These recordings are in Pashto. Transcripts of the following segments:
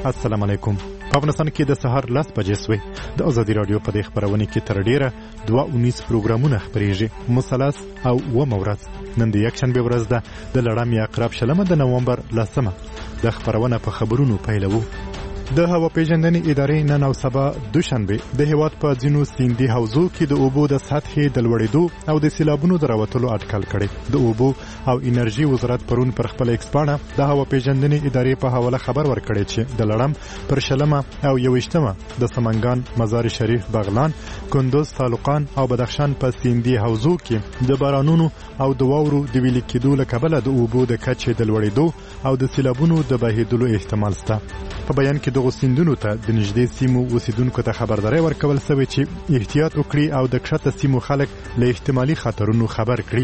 السلام علیکم. په افغانستان کې د سهار 10 بجې سوې د ازادي رادیو په دې خبرونه کې تر ډیره 2:19 پروګرامونه خپرېږي. مثلث او ورځ نن د یکشنبه ورځ ده د لړم یا عقرب شلمه د نومبر 10 د خبرونه په خبرونو پیلوو. د هوا پیژندنې ادارې نن او سبا دوشنبه د هیواد په ځینو سیندي حوزو کې د اوبو د سطحې د لوړېدو او د سیلابونو د راوتلو اټکل کړي. د اوبو او انرژي وزارت پرون پر خپل ایکسپانه د هوا پیژندنې ادارې په حواله خبر ورکړی چې د لړم پر شلمه او 21مه د سمنګان، مزار شریف، بغلان، کندوز، تالقان او بدخشان په سیندي حوزو کې د بارانونو او د واورو د ویلي کېدو له کبله د اوبو د کچې د لوړېدو او د سیلابونو د بهیدلو احتمال شته. په بیان کې دغه سیندونو ته د نږدې سیمو اوسیدونکو ته خبرداري ورکول شوې چې احتیاط وکړي او د کښته سیمو خلک له احتمالي خطرونو خبر کړي.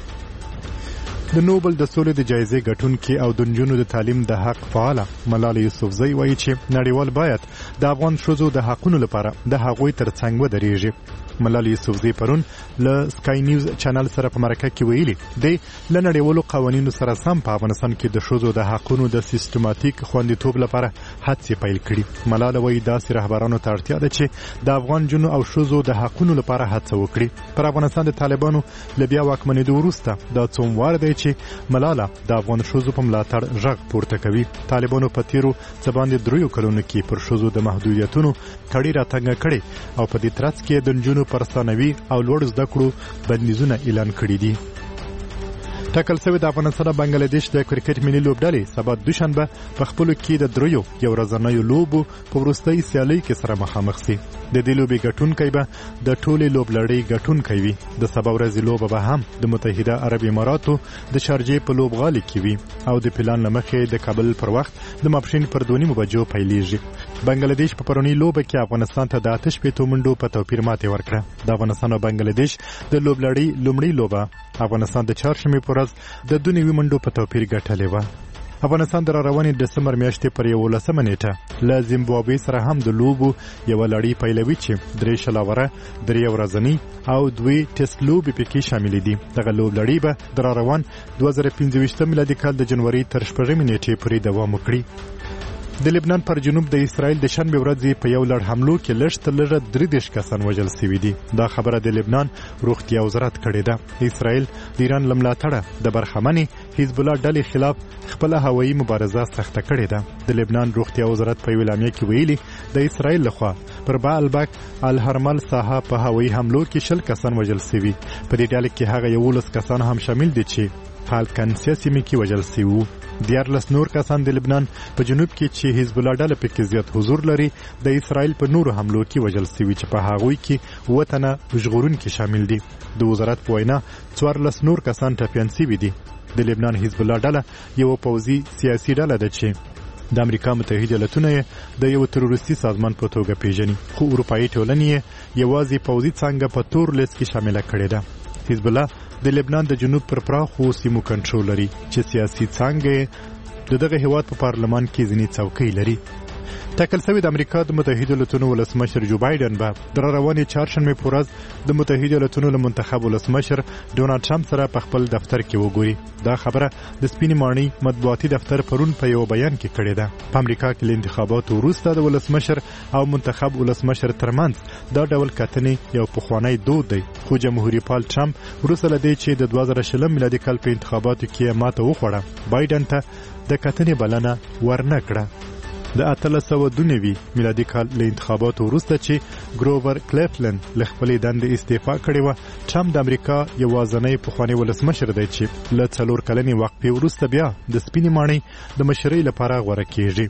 د نوبل د سولې د جایزې ګټونکي او د نجونو د تعلیم د حق فعاله ملاله یوسفزۍ وایي چې نړیوال باید د افغان ښځو د حقونو لپاره د هغوی ترڅنګ ودرېږي. ملاله یوسفزۍ پرون له سکای نیوز چینل سره په مرکه کې ویلي دی له نړیوالو قوانینو سره سم په افغانستان کې د ښځو د حقونو د سیستماتیک خوندیتوب لپاره هڅې پیل کړي. ملاله وایي داسې رهبرانو ته اړتیا ده چې د افغان جنو او ښځو د حقونو لپاره هڅه وکړي. پر افغانستان د طالبانو له بیا واکمنېدو وروسته دا څوموار دی چې ملاله د افغان ښځو په ملاتړ غږ پورته کوي. طالبانو په تیرو څه باندې 3 کلونو کې پر ښځو د محدودیتونو کړي راتنګ کړي او په دې ترڅ کې د نجونو پر ثانوي او لوړ زده کړو بندیزونه اعلان کړي دي. ټاکل شوی د افغانستان او بنگلاديش د کرکټ ملي لوبډلې سبا دوشنبه په خپل کې د دریو یو ورځنیو لوبو په وروستۍ سیالۍ کې سره مخامخ شي. د دې لوبې ګټونکی به د ټولې لوبلړۍ ګټونکی وي. د سبا ورځې لوبه به هم د متحده عرب اماراتو د شارجې په لوبغالي کې وي او د پلان لمخې د کابل پر وخت د ماپښین پر 2:30 بجو پیلېږي. بنگلاديش په پرونی لوبه کې افغانستان ته د 8 منډو په توپیر ماتې ورکړه. د افغانستان او بنگلاديش د لوبلړۍ لومړی لوبه افغانستان د چهارشنبې پر ورځ د 2 منډو په توپیر ګټلې و. افغانستان د روانې دسمبر میاشتې پر 11 نیټه له زیمبابوې سره هم د لوبو یو لړۍ پیلوي چې 3 شلاوره، 3 ورځنی او 2 ټیسټ لوبې پکې شامل دي. دغه لوبلړۍ به د روان 2025 میلادي کال د جنوري تر 4 نیټې پورې دوام وکړي. د لبنان پر جنوب د اسرائیل د شنبه ورځې په یو لړ حملو کې لږ تر لږه 30 کسان وژل شوي دي. دا خبره د لبنان روغتیا وزارت کړې ده. اسرائیل د ایران له ملاتړه د برخمنې حزب الله ډلې خلاف خپل هوایي مبارزه سخته کړې ده. د لبنان روغتیا وزارت په اعلامیه کې ویلي د اسرائیل لخوا پر بعلبک الهرمل ساحه په هوایي حملو کې 20 کسان وژل شوي. په دې ډله کې هغه 11 کسان هم شامل دي چې فالکنسیا سیمه کې وژل شوي. 14 نور کسان د لبنان په جنوب کې چې حزب الله ډله پکې زیات حضور لري د اسرائیل په نورو حملو کې وژل شوي چې په هغوی کې وطنه ژغورونکي شامل دي. د وزارت په وینا 14 نور کسان ټپیان شوي دي. د لبنان حزب الله ډله یو پوځي سیاسي ډله ده چې د امریکا متحده ایالاتونو د یو تروریستي سازمان په توګه پیژني، خو اروپایي ټولنې یوازې پوځي څنګه په تور لیست کې شامل کړي ده. حزب الله د لبنان د جنوب پر پراخو سیمو کنټرول لري چې سیاسي څنګه دغه هیواد په پارلمان کې ځینې څوکۍ لري. ټاکل شوی د امریکا د متحده ایالاتونو ولسمشر جو بایدن به د روانې چهارشنبه په ورځ د متحده ایالاتونو له منتخب ولسمشر ډونالد ټرمپ سره په خپل دفتر کې وګوري. دا خبره د سپینې ماڼۍ مطبوعاتي دفتر پرون په یو بیان کې کړې ده. په امریکا کې له انتخاباتو وروسته د ولسمشر او منتخب ولسمشر ترمنځ دا ډول کتنې یو پخوانی دود دی، خو جمهوریت پال ټرمپ وروسته له دې چې د 2020 میلادي کال په انتخاباتو کې ماته وخوړه بایدن ته د کتنې بلنه ورنه کړه. د 1892 میلادي کال له انتخاباتو وروسته چې ګروور کلیفلند له خپلې دندې استعفا کړې وه، ټرمپ د امریکا یوازینی پخوانی ولسمشر دی چې له 4 کلنې وقفې وروسته بیا د سپینې ماڼۍ د مشرۍ لپاره غوره کیږي.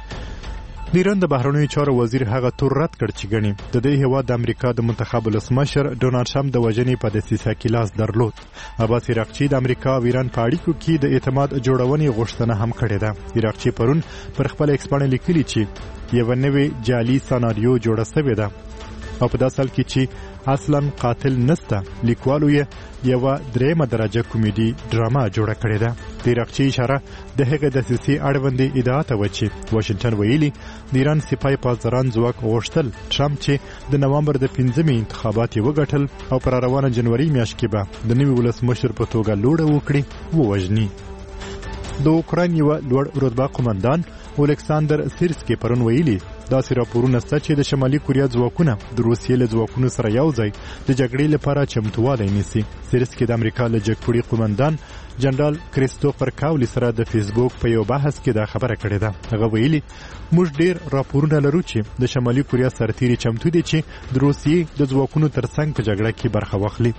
د ایران د بهرنیو چارو وزیر هغه تور رد کړ چې ګڼي د دې هیواد د امریکا د منتخب ولسمشر ډونالد ټرمپ د وژنې په دسیسه کې لاس درلود. عباس عراقچي د امریکا او ایران په اړیکو کې د اعتماد جوړونې غوښتنه هم کړې ده. عراقچي پرون پر خپل ایکس باندې لیکلي چې یو نوې جعلي سناریو جوړه شوې ده او په داسې حال کې چې اصلا قاتل نسته، لیکوالو یې یو 3 درجه کمیډي ډراما جوړه کړې ده. د عراقچي اشاره د هغه دسیسې اړوندې ادعا ته و چې واشنگټن ویلي د ایران سپای پاسداران ځواک غوښتل ټرمپ چې د نومبر د 5 انتخابات یې وګټل او پر روانه جنوري میاشت کې به د نوي ولسمشر په توګه لوړه وکړي ووژني. د اوکراین یو لوړ رتبه قومندان الکساندر سیرسکی پرون ویلي داسې راپورونه شته چې د شمالي کوریا ځواکونه د روسیې له ځواکونو سره یو ځای د جګړې لپاره چمتووالی نیسي. سیرسکی د امریکا له جګپوړي قومندان جنرال کریستوفر کاولی سره د فیسبوک په یو بحث کې دا خبره کړې ده. هغه ویلي موږ ډیر راپورونه لرو چې د شمالي کوریا سرتیري چمتو دي چې د روسیې د ځواکونو ترڅنګ په جګړه کې برخه واخلي.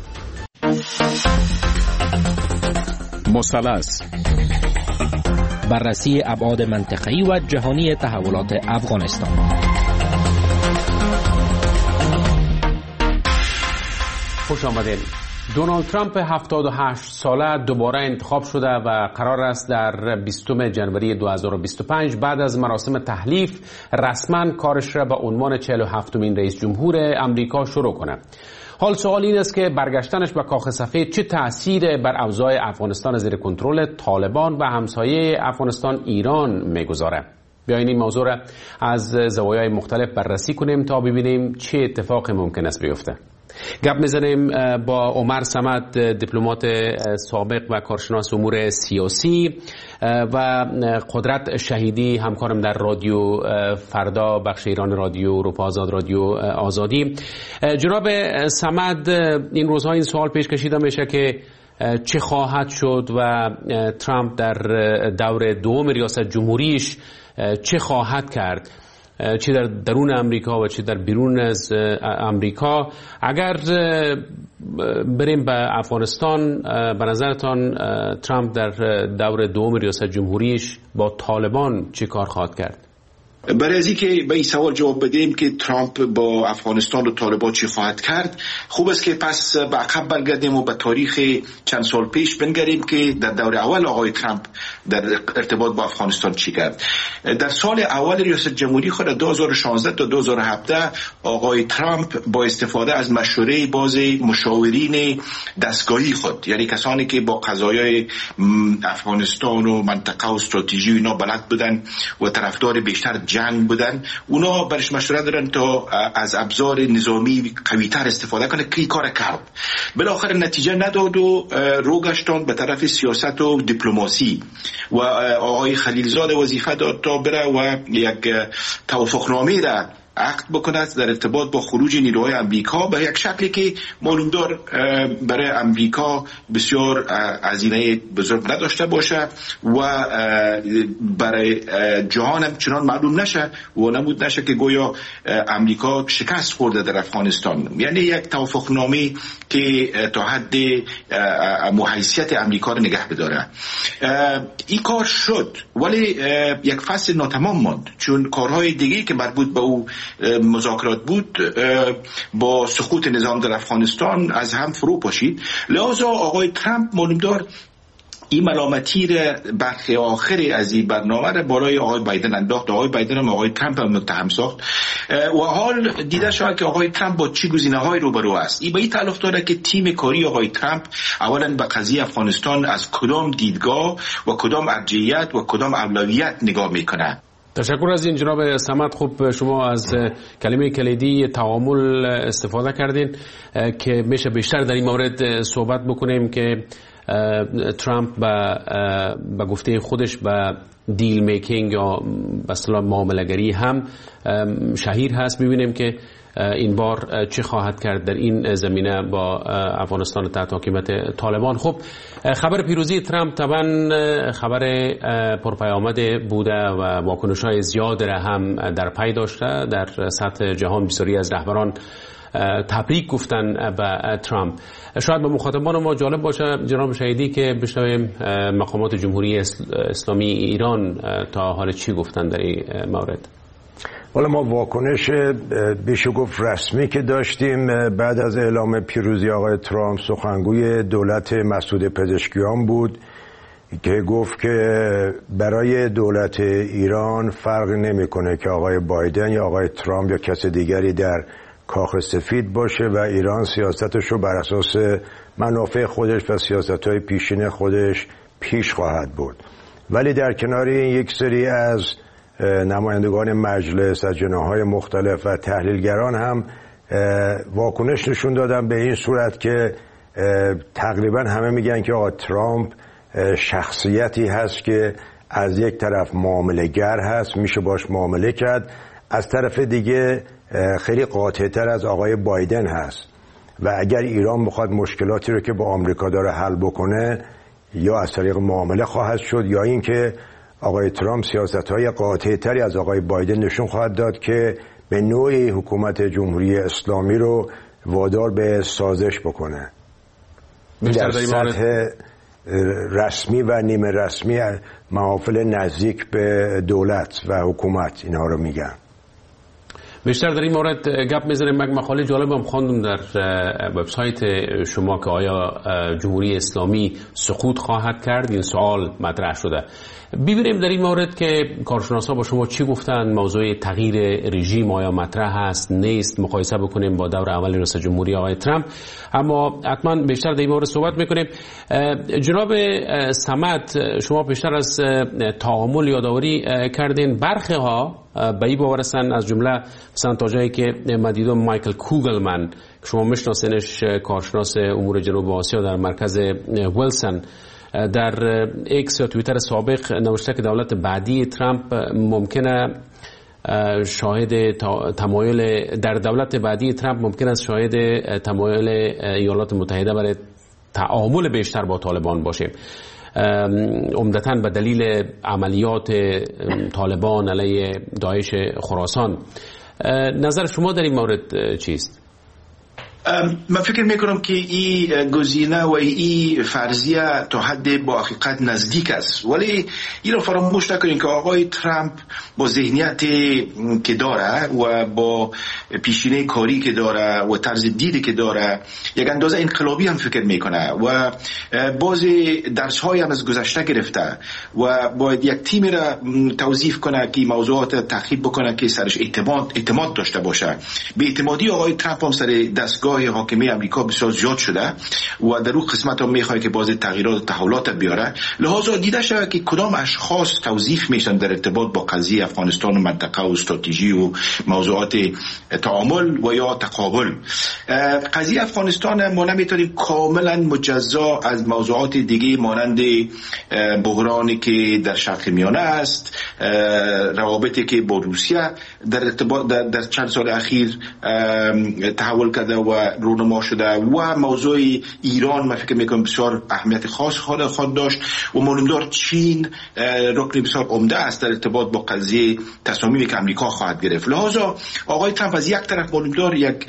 مثلث بررسی ابعاد منطقه‌ای و جهانی تحولات افغانستان. خوش آمدید. دونالد ترامپ 78 ساله دوباره انتخاب شده و قرار است در 20 جنوری 2025 بعد از مراسم تحلیف رسما کارش را به عنوان 47مین رئیس جمهور امریکا شروع کنه. حال سوال این است که برگشتنش به کاخ سفید چه تأثیر بر اوضاع افغانستان زیر کنترل طالبان و همسایه افغانستان ایران میگذاره. بیاین این موضوع را از زوایای مختلف بررسی کنیم تا ببینیم چه اتفاقی ممکن است بیفته. گپ میزنیم با عمر صمد، دیپلمات سابق و کارشناس امور سیاسی، و قدرت شهیدی، همکارم در رادیو فردا، بخش ایران رادیو، اروپا آزاد، رادیو آزادی. جناب صمد، این روزها این سوال پیش کشیده میشه که چه خواهد شد و ترامپ در دور دوم ریاست جمهوریش چه خواهد کرد، چه در درون امریکا و چه در بیرون از امریکا. اگر بریم به افغانستان، به نظرتان ترامپ در دور دوم ریاست جمهوریش با طالبان چه کار خواهد کرد؟ برای از اینکه به این سوال جواب بدیم که ترامپ با افغانستان و طالبان چی خواهد کرد، خوب است که پس به عقب برگردیم و به تاریخ چند سال پیش بنگریم که در دور اول آقای ترامپ در ارتباط با افغانستان چی کرد. در سال اول ریاست جمهوری خود 2016 تا 2017 آقای ترامپ با استفاده از مشوره باز مشاورین دستگاهی خود، یعنی کسانی که با قضایای افغانستان و منطقه و استراتژی و اینا بلد بودن و طرفدار بیشتر جنگ بودن، اونا برش مشورت دارن تا از ابزار نظامی قوی‌تر استفاده کنه که کار کرد. بالاخره نتیجه نداد و رو گشتن به طرف سیاست و دیپلماسی و آقای خلیلزاد وظیفه داد تا بره و یک توافقنامه را عقد بکند در ارتباط با خروج نیروهای امریکا به یک شکلی که معلوم دار برای امریکا بسیار هزینه بزرگ نداشته باشه و برای جهان هم چنان معلوم نشه و نمود نشه که گویا امریکا شکست خورده در افغانستان. یعنی یک توافقنامه که تا حد حیثیت امریکا رو نگه بداره. این کار شد، ولی یک فصل ناتمام ماند، چون کارهای دیگه که مربوط به او مذاکرات بود با سقوط نظام در افغانستان از هم فرو پاشید. لذا آقای ترامپ معلوم دار این ملامتی را برخی آخری از این برنامه را برای آقای بایدن انداخت. آقای بایدن هم آقای ترامپ هم متهم ساخت و حال دیده شد که آقای ترامپ با چه گزینه‌های روبرو است. این به این تعلق داره که تیم کاری آقای ترامپ اولا به قضیه افغانستان از کدام دیدگاه و کدام ارجحیت و کدام اولویت نگاه میکنه. تشکر از این جناب صمد. خوب شما از کلمه کلیدی تعامل استفاده کردین که میشه بیشتر در این مورد صحبت بکنیم که ترامپ به گفته خودش به دیل میکینگ یا به اصطلاح معامله‌گری هم شهیر هست. ببینیم که این بار چه خواهد کرد در این زمینه با افغانستان تحت حاکمیت طالبان. خب خبر پیروزی ترامپ طبعا خبر پرپیامد بوده و واکنش‌های زیاد را هم در پی داشته. در سطح جهان بسیاری از رهبران تبریک گفتن به ترامپ. شاید به مخاطبان ما جالب باشه جناب شهیدی که بشنویم مقامات جمهوری اسلامی ایران تا حال چی گفتن در این مورد. حالا ما واکنش بیش گفت رسمی که داشتیم بعد از اعلام پیروزی آقای ترامپ، سخنگوی دولت مسعود پزشکیان بود که گفت که برای دولت ایران فرق نمیکنه که آقای بایدن یا آقای ترامپ یا کس دیگری در کاخ سفید باشه و ایران سیاستش رو بر اساس منافع خودش و سیاست‌های پیشین خودش پیش خواهد برد. ولی در کنار این یک سری از نمایندگان مجلس از جناح‌های مختلف و تحلیلگران هم واکنش نشون دادن به این صورت که تقریبا همه میگن که آقا ترامپ شخصیتی هست که از یک طرف معامله گر هست، میشه باش معامله کرد، از طرف دیگه خیلی قاطع تر از آقای بایدن هست و اگر ایران بخواد مشکلاتی رو که با آمریکا داره حل بکنه یا از طریق معامله خواهد شد یا اینکه آقای ترامپ سیاست‌های قاطع تری از آقای بایدن نشون خواهد داد که به نوعی حکومت جمهوری اسلامی رو وادار به سازش بکنه. در سطح رسمی و نیمه رسمی محافل نزدیک به دولت و حکومت اینها رو میگن. بیشتر در این مورد گپ می‌زنیم. یک مقاله جالبم خواندم در وبسایت شما که آیا جمهوری اسلامی سقوط خواهد کرد؟ این سوال مطرح شده. ببینیم در این مورد که کارشناسا با شما چی گفتن. موضوع تغییر رژیم آیا مطرح هست نیست، مقایسه بکنیم با دور اول رئیس جمهوری آقای ترامپ. اما حتما بیشتر در این مورد صحبت میکنیم. جناب صمد، شما بیشتر از تعامل یادآوری کردین. برخی ها به این باور هستند، از جمله مثلا تا جایی که مدیدم مایکل کوگلمن که شما میشناسینش، کارشناس امور جنوب آسیا در مرکز ویلسون، در ایکس یا توییتر سابق نوشته که دولت بعدی ترامپ ممکنه شاهد تمایل در دولت بعدی ترامپ ممکن است شاهد تمایل ایالات متحده برای تعامل بیشتر با طالبان باشه، عمدتاً به دلیل عملیات طالبان علیه داعش خراسان. نظر شما در این مورد چیست؟ من فکر میکنم که این گزینه و این فرضیه تا حد با حقیقت نزدیک است، ولی این رو فراموش نکنیم که آقای ترامپ با ذهنیت که داره و با پیشینه کاری که داره و طرز دیدی که داره یک اندازه انقلابی هم فکر میکنه و بعضی درس های هم از گذشته گرفته و باید یک تیمی را توظیف کنه که موضوعات تحقیق بکنه که سرش اعتماد داشته باشه. به اعتمادی آقای ترامپ هم سر دستگاه حاکمی امریکا بسیار زیاد شده و در اون قسمت هم میخواد که بعضی تغییرات و تحولات بیاره. لحاظا دیده شده که کدام اشخاص توظیف میشن در ارتباط با قضیه افغانستان و منطقه و استراتژی و موضوعات تعامل و یا تقابل. قضیه افغانستان ما نمیتونیم کاملا مجزا از موضوعات دیگه مانند بحرانی که در شرق میانه است، روابطی که با روسیه در ارتباط در چند سال اخیر تحول کرده و رونما شده و موضوع ایران من فکر میکنم بسیار اهمیت خاص خود داشت و معلومدار چین رکن بسیار عمده است در ارتباط با قضیه تصامیمی که امریکا خواهد گرفت. لحاظا آقای ترامپ از یک طرف معلومدار یک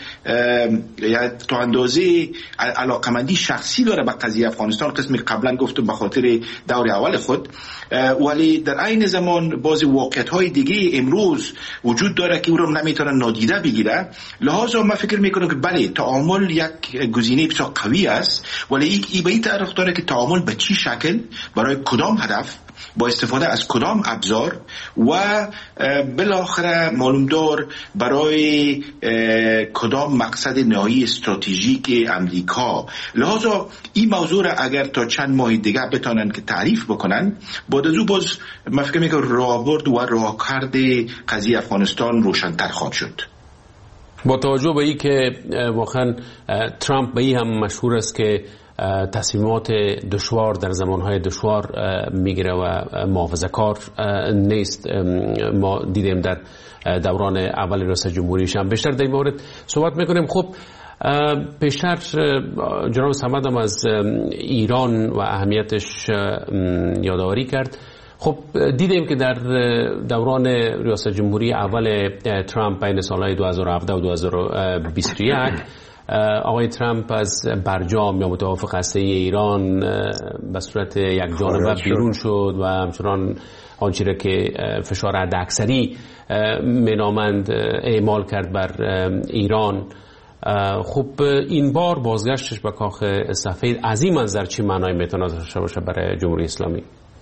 تا اندازه علاقمندی شخصی داره به قضیه افغانستان، قسمی قبلا گفتم به خاطر دور اول خود، ولی در عین زمان بعضی واقعیت‌های دیگه امروز وجود داره که او رو نمیتونه نادیده بگیره. لحاظا من فکر میکنم که بله تعامل یک گزینه بسیار قوی است، ولی این به این طرف داره که تعامل به چی شکل، برای کدام هدف، با استفاده از کدام ابزار و بالاخره معلومدار برای کدام مقصد نهایی استراتژیک امریکا. لحاظا این موضوع را اگر تا چند ماه دیگه بتونن که تعریف بکنن، بعد از او باز من فکر میکنم راهبرد و راهکرد قضیه افغانستان روشن‌تر خواهد شد. با توجه به این که واقعا ترامپ به این هم مشهور است که تصمیمات دشوار در زمانهای دشوار میگیره و محافظه‌کار نیست، ما دیدیم در دوران اول رئیس جمهوریش هم. بیشتر در این مورد صحبت میکنیم. خب پیشتر جناب صمد هم از ایران و اهمیتش یادآوری کرد. خب دیدیم که در دوران ریاست جمهوری اول ترامپ بین سالهای 2017 و 2021 آقای ترامپ از برجام یا متوافق هسته ایران به صورت یک جانبه بیرون شد و همچنان آنچه را که فشار حداکثری مینامند اعمال کرد بر ایران. خب این بار بازگشتش به کاخ سفید از این منظر چی معنای میتونه داشته باشه برای جمهوری اسلامی؟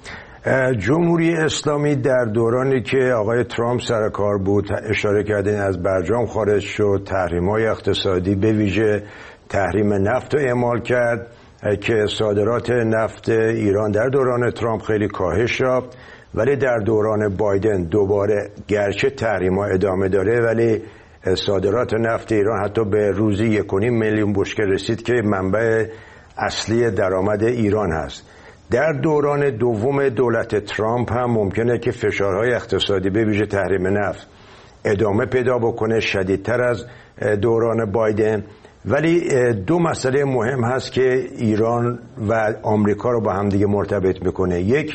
جمهوری اسلامی در دورانی که آقای ترامپ سر کار بود اشاره کردین از برجام خارج شد، تحریم‌های اقتصادی به ویژه تحریم نفت رو اعمال کرد که صادرات نفت ایران در دوران ترامپ خیلی کاهش یافت، ولی در دوران بایدن دوباره گرچه تحریم‌ها ادامه داره ولی صادرات نفت ایران حتی به روزی 1.5 میلیون بشکه رسید که منبع اصلی درآمد ایران هست. در دوران دوم دولت ترامپ هم ممکنه که فشارهای اقتصادی به ویژه تحریم نفت ادامه پیدا بکنه، شدیدتر از دوران بایدن. ولی دو مسئله مهم هست که ایران و آمریکا رو با هم دیگه مرتبط میکنه. یک،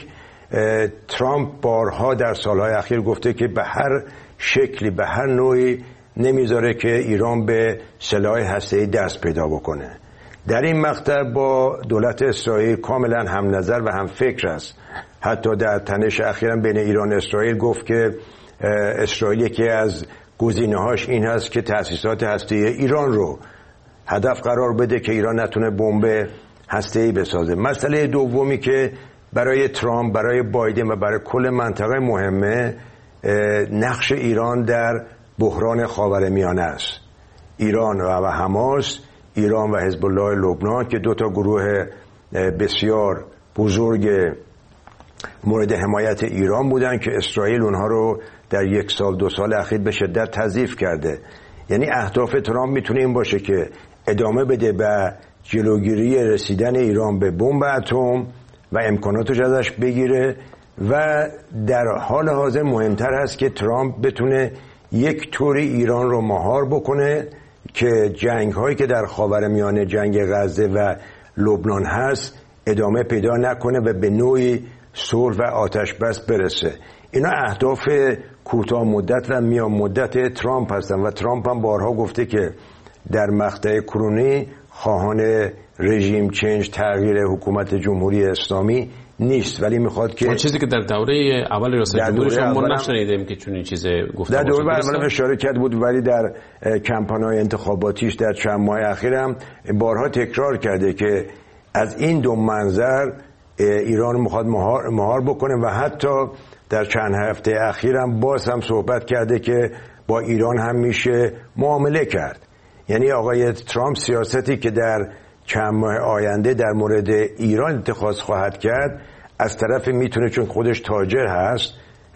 ترامپ بارها در سالهای اخیر گفته که به هر شکلی، به هر نوعی نمیذاره که ایران به سلاح هسته‌ای دست پیدا بکنه. در این مقطع با دولت اسرائیل کاملا هم نظر و هم فکر است. حتی در تنش اخیراً بین ایران و اسرائیل گفت که اسرائیل یکی از گزینه‌هاش این هست که تأسیسات هسته‌ای ایران رو هدف قرار بده که ایران نتونه بمب هسته‌ای بسازه. مسئله دومی که برای ترامپ، برای بایدن و برای کل منطقه مهمه، نقش ایران در بحران خاورمیانه است. ایران و حماس، ایران و حزب الله لبنان که دو تا گروه بسیار بزرگ مورد حمایت ایران بودن که اسرائیل اونها رو در 1 سال 2 سال اخیر به شدت تضعیف کرده. یعنی اهداف ترامپ میتونه این باشه که ادامه بده به جلوگیری رسیدن ایران به بمب اتم و امکاناتش ازش بگیره و در حال حاضر مهمتر هست که ترامپ بتونه یک طوری ایران رو مهار بکنه که جنگ هایی که در خاورمیانه، جنگ غزه و لبنان هست ادامه پیدا نکنه و به نوعی صلح و آتش بس برسه. اینا اهداف کوتاه مدت و میان مدت ترامپ هستن و ترامپ هم بارها گفته که در مقطع کرونی خواهان رژیم چنج، تغییر حکومت جمهوری اسلامی نیست، ولی میخواد که چیزی که در دوره اول ریاست جمهوری شما نشنیدیم که چون این چیز گفته در دوره اول اشاره کرد بود، ولی در کمپان‌های انتخاباتیش در چند ماه اخیر هم بارها تکرار کرده که از این دو منظر ایران میخواد مهار بکنه و حتی در چند هفته اخیرم باز هم صحبت کرده که با ایران هم میشه معامله کرد. یعنی آقای ترامپ سیاستی که در چند ماه آینده در مورد ایران اتخاذ خواهد کرد، از طرف میتونه چون خودش تاجر هست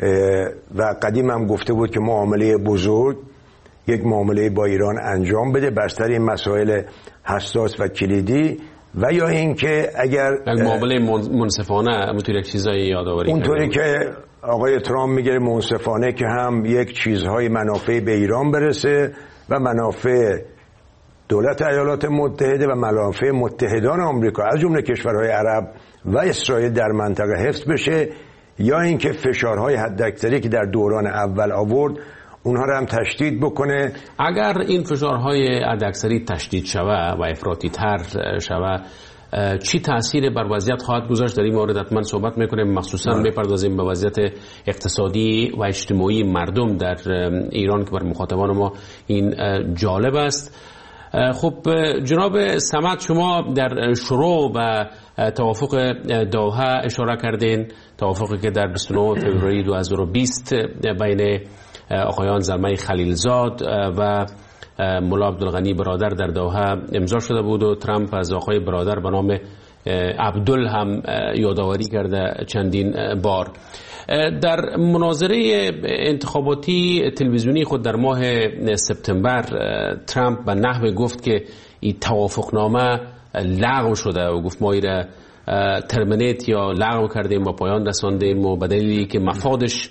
و قدیم هم گفته بود که معامله بزرگ، یک معامله با ایران انجام بده بستر این مسائل حساس و کلیدی، و یا اینکه اگر معامله منصفانه همونطور یک چیزایی یادآوری اونطوری که آقای ترامپ میگه منصفانه که هم یک چیزهای منافع به ایران برسه و منافع دولت ایالات متحده و منافع متحدان آمریکا از جمله کشورهای عرب و اسرائیل در منطقه حفظ بشه، یا اینکه فشارهای حداکثری که در دوران اول آورد اونها رو هم تشدید بکنه. اگر این فشارهای حداکثری تشدید شود و افراطی تر شود، چی تأثیر بر وضعیت خواهد گذاشت؟ در این مورد حتما صحبت میکنیم، مخصوصا بپردازیم به وضعیت اقتصادی و اجتماعی مردم در ایران که بر مخاطبان ما این جالب است. خب جناب صمد، شما در شروع و توافق دوحه اشاره کردین، توافقی که در 29 فوریه 2020 بین آقایان زلمه خلیلزاد و ملا عبدالغنی برادر در دوحه امضا شده بود و ترامپ از آقای برادر به نام عبدل هم یادآوری کرده چندین بار. در مناظره انتخاباتی تلویزیونی خود در ماه سپتامبر ترامپ به نحو گفت که این توافقنامه لغو شده و گفت ما ایره ترمینیت یا لغو کردیم و پایان رساندیم و به دلیلی که مفادش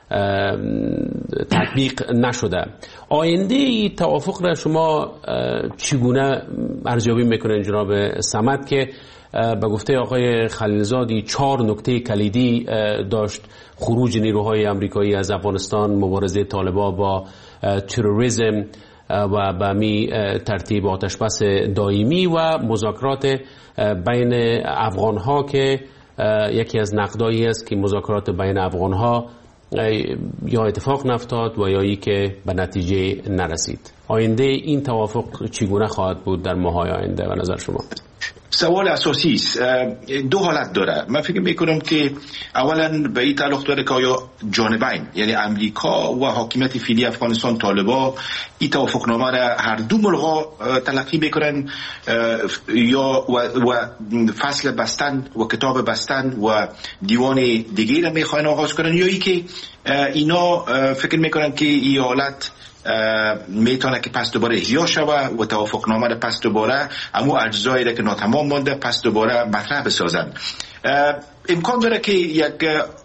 تطبیق نشده. آینده ای توافق را شما چگونه ارزیابی میکنین جناب صمد که به گفته آقای خلیلزادی 4 نکته کلیدی داشت: خروج نیروهای آمریکایی از افغانستان، مبارزه طالبان با تروریسم و به می ترتیب آتشبس دائمی و مذاکرات بین افغانها که یکی از نقدایی است که مذاکرات بین افغانها یا اتفاق نیفتاد و یا ای که به نتیجه نرسید. آینده این توافق چگونه خواهد بود در ماه‌های آینده به نظر شما؟ سوال اساسی است. دو حالت داره. من فکر میکنم که اولا به این تعلق داره که آیا جانبین یعنی امریکا و حاکمیت فعلی افغانستان طالبان این توافقنامه را هر دو ملغا تلقی میکنن یا و فصل بستن و کتاب بستن و دیوان دیگه را میخواین آغاز کنن، یا ای که اینا فکر میکنن که این حالت میتونه که پس دوباره احیا شود و توافقنامه را پس دوباره امو اجزایی را که ناتمام مانده پس دوباره مطرح بسازند. امکان داره که یک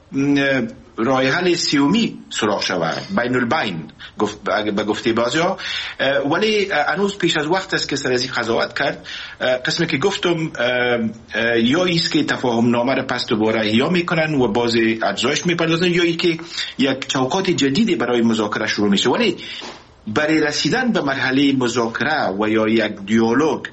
راه حل سیومی سراغ شود، بین البین به گفته بعضیا، ولی هنوز پیش از وقت است که سر از این قضاوت کرد. قسمی که گفتم یا ایست که تفاهم نامه را پس دوباره احیا میکنن و باز اجزایش میپردازن، یا ای که یک چوکات جدیدی برای مذاکره شروع میشه. ولی برای رسیدن به مرحله مذاکره و یا یک دیالوگ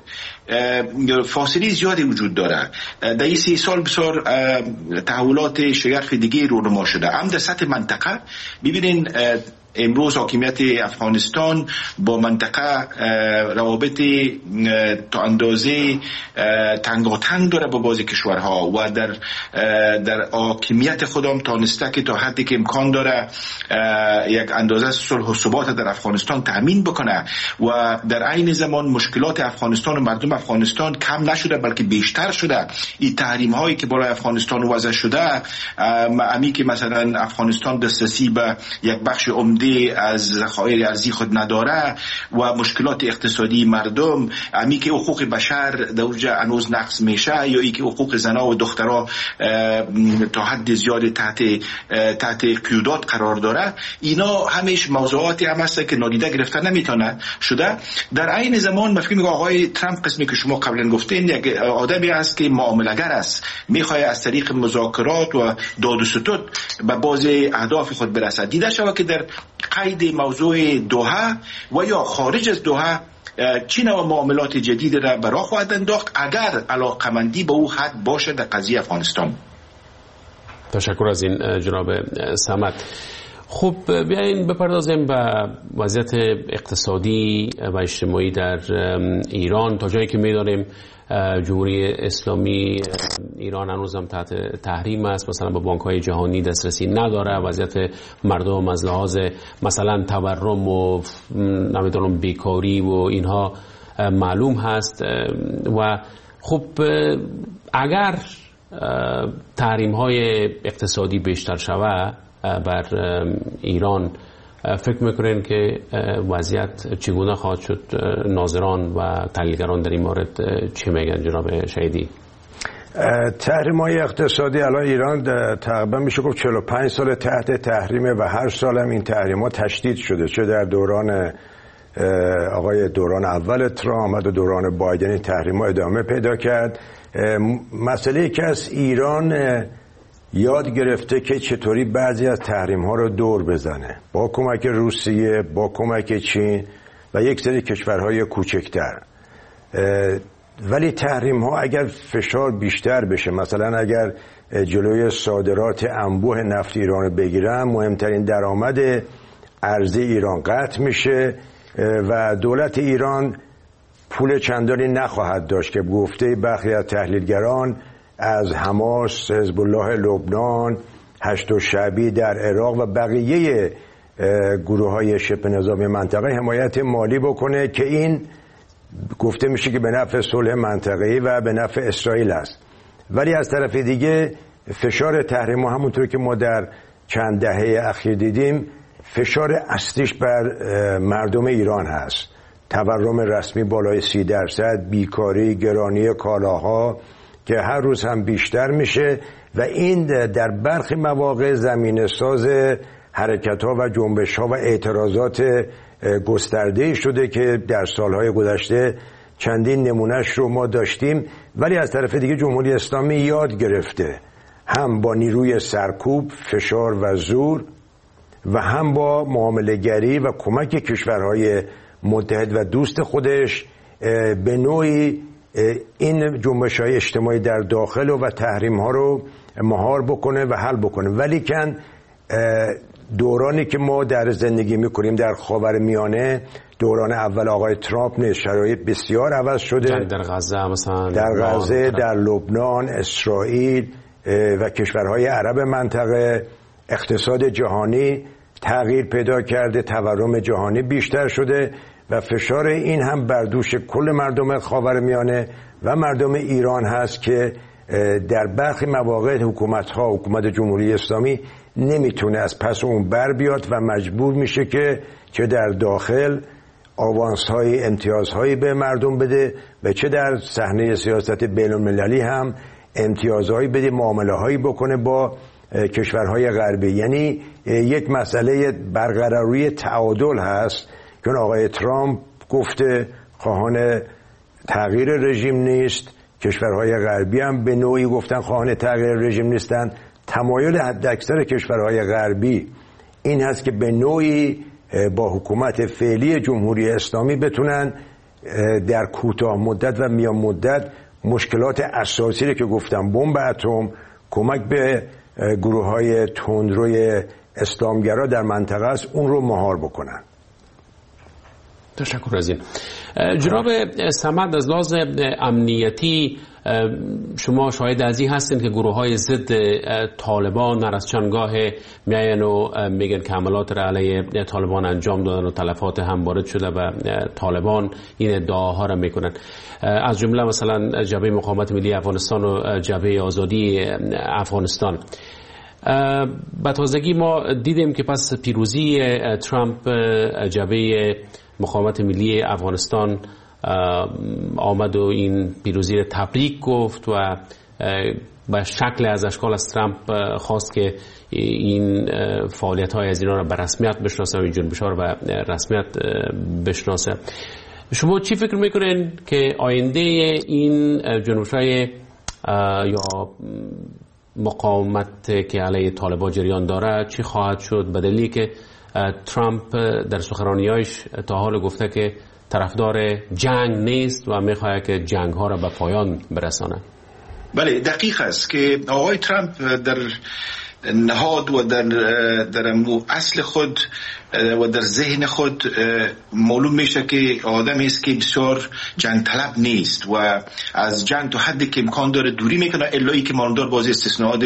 فاصله زیادی وجود داره. در این 3 سال بسیار تحولات شگرف دیگه رونما شده. هم در سطح منطقه ببینین امروز حاکمیت افغانستان با منطقه روابط تا اندازه تنگاتنگ داره با بعضی کشورها و در حاکمیت خودم تانسته که تا حدی که امکان داره یک اندازه صلح و ثبات در افغانستان تامین بکنه و در عین زمان مشکلات افغانستان و مردم افغانستان کم نشده بلکه بیشتر شده. این تحریم هایی که برای افغانستان وضع شده، امی که مثلا افغانستان دسترسی به یک بخش عمده از ذخایر ارزی خود نداره و مشکلات اقتصادی مردم، امی که حقوق بشر در اونجا هنوز نقض میشه، یا ای که حقوق زنا و دخترها تا حد زیاد تحت قیودات قرار داره، اینا همیش موضوعاتی هم هست که نادیده گرفته نمیتونه شده. در عین زمان من فکر میگم آقای ترامپ، قسمی که شما قبلا گفتین، یک آدمی است که معامله‌گر است، میخواد از طریق مذاکرات و داد و ستد به بعضی اهداف خود برسه. دیده شود که در قید موضوع دوحه و یا خارج از دوحه چه نوع معاملات جدید را برا خواهد انداخت اگر علاقمندی به او حد باشه در قضیه افغانستان. تشکر از این جناب صمد. خب بیاین بپردازیم به وضعیت اقتصادی و اجتماعی در ایران. تا جایی که می‌دانیم جمهوری اسلامی ایران هنوز هم تحت تحریم است، مثلا به بانک‌های جهانی دسترسی نداره. وضعیت مردم از لحاظ مثلا تورم و نمیدونم بیکاری و اینها معلوم هست. و خب اگر تحریم‌های اقتصادی بیشتر شود بر ایران، فکر میکنین که وضعیت چگونه خواهد شد؟ ناظران و تحلیلگران در این مورد چی میگن جناب شهیدی؟ تحریم‌های اقتصادی الان ایران تقریبا میشه گفت 45 سال تحت تحریمه و هر سال هم این تحریم‌ها تشدید شده، چه در دوران دوران اول ترامپ و دوران بایدن این تحریم‌ها ادامه پیدا کرد. مسئله که از ایران یاد گرفته که چطوری بعضی از تحریم‌ها رو دور بزنه با کمک روسیه، با کمک چین و یک سری کشورهای کوچکتر. ولی تحریم‌ها اگر فشار بیشتر بشه، مثلا اگر جلوی صادرات انبوه نفت ایران رو بگیرن، مهمترین درآمد ارزی ایران قطع میشه و دولت ایران پول چندانی نخواهد داشت که گفته برخی از تحلیلگران از حماس، حزب الله لبنان، هشت شعبی در عراق و بقیه گروه‌های شبه نظامی منطقه حمایت مالی بکنه که این گفته میشه که به نفع صلح منطقه‌ای و به نفع اسرائیل است. ولی از طرف دیگه فشار تحریم همونطور که ما در چند دهه اخیر دیدیم فشار اصلیش بر مردم ایران هست. تورم رسمی بالای 30%، بیکاری، گرانی کالاها که هر روز هم بیشتر میشه و این در برخی مواقع زمینه ساز حرکت‌ها و جنبش‌ها و اعتراضات گسترده‌ای شده که در سالهای گذشته چندین نمونهش رو ما داشتیم. ولی از طرف دیگه جمهوری اسلامی یاد گرفته هم با نیروی سرکوب، فشار و زور و هم با معامله‌گری و کمک کشورهای متحد و دوست خودش به نوعی این جنبش‌های اجتماعی در داخل و تحریم‌ها رو مهار بکنه و حل بکنه. ولی کن دورانی که ما در زندگی می‌کنیم در خاورمیانه دوران اول آقای ترامپ نیست. شرایط بسیار عوض شده در غزه، مثلا در غزه، در لبنان، اسرائیل و کشورهای عرب منطقه. اقتصاد جهانی تغییر پیدا کرده، تورم جهانی بیشتر شده و فشار این هم بر دوش کل مردم خاورمیانه و مردم ایران هست که در برخی مواقع حکومت جمهوری اسلامی نمیتونه از پس اون بر بیاد و مجبور میشه که چه در داخل آوانس‌های امتیازهایی به مردم بده و چه در صحنه سیاست بین‌المللی هم امتیازهایی بده، معامله‌هایی بکنه با کشورهای غربی. یعنی یک مسئله برقراری تعادل هست که آقای ترامپ گفته خواهان تغییر رژیم نیست، کشورهای غربی هم به نوعی گفتن خواهان تغییر رژیم نیستن. تمایل حداکثر کشورهای غربی این هست که به نوعی با حکومت فعلی جمهوری اسلامی بتونن در کوتاه مدت و میان مدت مشکلات اساسی رو که گفتم، بمب اتم، کمک به گروه‌های تندروی اسلامگرا در منطقه است، اون رو مهار بکنن. تشکر از این. جناب صمد، از لحاظ امنیتی شما شاهد از این هستین که گروه‌های ضد طالبان هر از چندگاه میاین و میگن که حملات را علیه طالبان انجام دادن و تلفات هم وارد شده و طالبان این ادعاها را میکنن، از جمله مثلا جبهه مقاومت ملی افغانستان و جبهه آزادی افغانستان. به تازگی ما دیدیم که پس پیروزی ترامپ جبهه مقاومت ملی افغانستان آمد و این پیروزی را تبریک گفت و به شکل از اشکال از ترامپ خواست که این فعالیت های از اینا را به رسمیت بشناسه و این جنبش ها را به رسمیت بشناسه. شما چی فکر میکنین که آینده این جنبش های یا مقاومت که علیه طالبان جریان داره چی خواهد شد، به دلیلی که ترامپ در سخنرانی‌هایش تا حال گفته که طرفدار جنگ نیست و میخواد که جنگ ها را به پایان برسانه؟ بله، دقیق است که آقای ترامپ در نهاد و در اصل خود و در ذهن خود معلوم میشه که آدمی است که بسیار جنگ طلب نیست و از جنگ تا حدی که امکان داره دوری میکنه، الایی که ماندار بازی استثناءات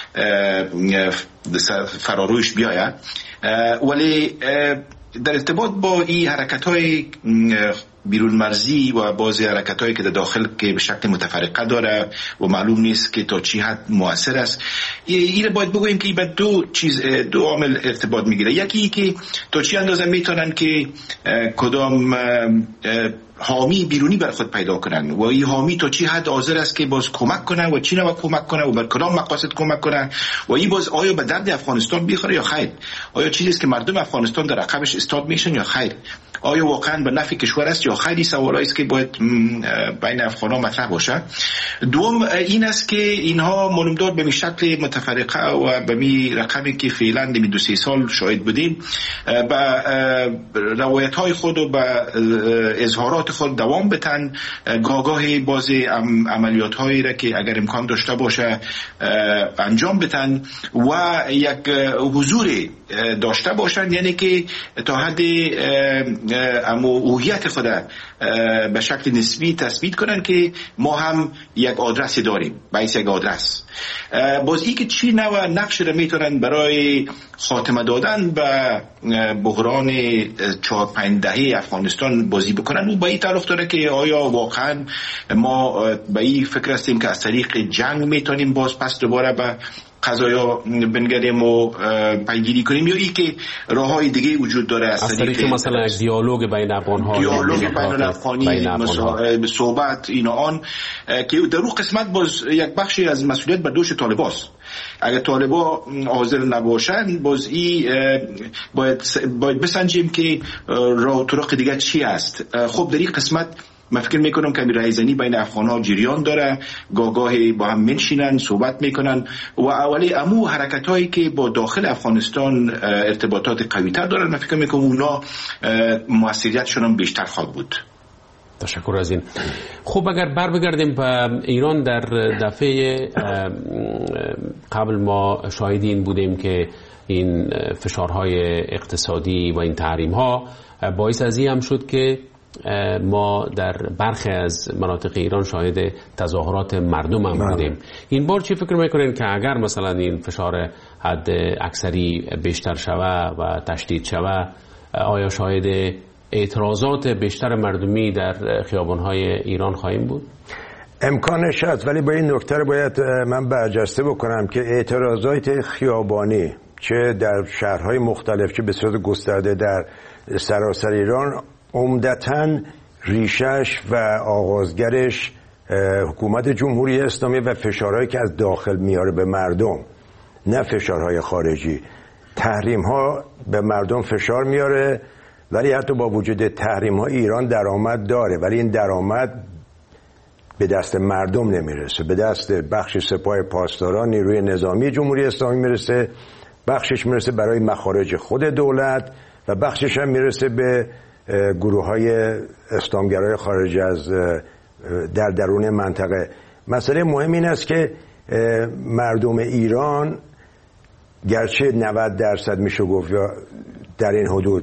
فرارویش بیاید. ولی در ارتباط با این حرکت‌های بیرون مرزی و بعضی حرکت‌هایی که در داخل که به شکل متفرقه داره و معلوم نیست که تا چی حد مؤثر است، این باید بگوییم که به دو عامل ارتباط میگیره. یکی که تا چی اندازه میتونن که کدام حامی بیرونی بر خود پیدا کنن و این حامی تا چی حد حاضر است که باز کمک کنه و چی نوع کمک کنه و بر کدام مقاصد کمک کنه و این باز آیا به درد افغانستان بیخوره یا خیر، آیا چیزی است که مردم افغانستان در عقبش استاد میشن یا خیر، آیا واقعا به نفع کشور است یا خیر. سوالایی است که باید بین افغان‌ها مطرح باشه. دوم این است که اینها معلومدار به شکل متفرقه و به می رقمی که فعلا نمی 2-3 سال شاهد بودیم با روایت‌های خود و با اظهارات خود دوام بتن، گاهی بعضی عملیات‌هایی را که اگر امکان داشته باشه انجام بتن و یک حضور داشته باشند، یعنی که تا حد هویت خود به شکل نسبی تثبیت کنن که ما هم یک آدرسی داریم، باعث یک آدرس. باز ای که چی نوع نقش را میتونن برای خاتمه دادن به بحران 4-5 دهه افغانستان بازی بکنن و با این تعلق داره که آیا واقعا ما به این فکر هستیم که از طریق جنگ میتونیم باز پس دوباره به قضایا بنگریم و پیگیری کنیم، یا ای که راههای دیگه وجود داره از طریق مثلا دیالوگ بین افغان‌ها، دیالوگ بین افغانی، صحبت اینا آن که در اون قسمت باز یک بخشی از مسئولیت بر دوش طالباست. اگر طالبا حاضر نباشن باز باید بسنجیم که راه و طرق دیگه چی است. خب در این قسمت من فکر میکنم که رایزنی بین افغان‌ها جریان داره، گاهی با هم منشینن صحبت میکنن و اولی امو حرکت‌هایی که با داخل افغانستان ارتباطات قوی‌تر دارن، من فکر میکنم اونا موثریتشون هم بیشتر خواهد بود. تشکر از این. خب اگر بگردیم به ایران، در دفعه قبل ما شاهدی این بودیم که این فشارهای اقتصادی و این تحریم‌ها باعث از این هم شد که ما در برخی از مناطق ایران شاهد تظاهرات مردم هم بودیم. این بار چی فکر میکنین که اگر مثلا این فشار حد اکثری بیشتر شوه و تشدید شوه، آیا شاهد اعتراضات بیشتر مردمی در خیابان‌های ایران خواهیم بود؟ امکانش هست، ولی با این نکته باید من برجسته بکنم که اعتراضات خیابانی چه در شهرهای مختلف چه به صورت گسترده در سراسر ایران عمدتاً ریشش و آغازگرش حکومت جمهوری اسلامی و فشارهایی که از داخل میاره به مردم، نه فشارهای خارجی. تحریم ها به مردم فشار میاره، ولی حتی با وجود تحریم ها ایران درآمد داره، ولی این درآمد به دست مردم نمیرسه، به دست بخش سپاه پاسداران نیروی نظامی جمهوری اسلامی میرسه، بخشش میرسه برای مخارج خود دولت و بخشش هم میرسه به گروه های اسلامگرای خارج از در درون منطقه. مسئله مهم این است که مردم ایران گرچه 90% میشه گفت یا در این حدود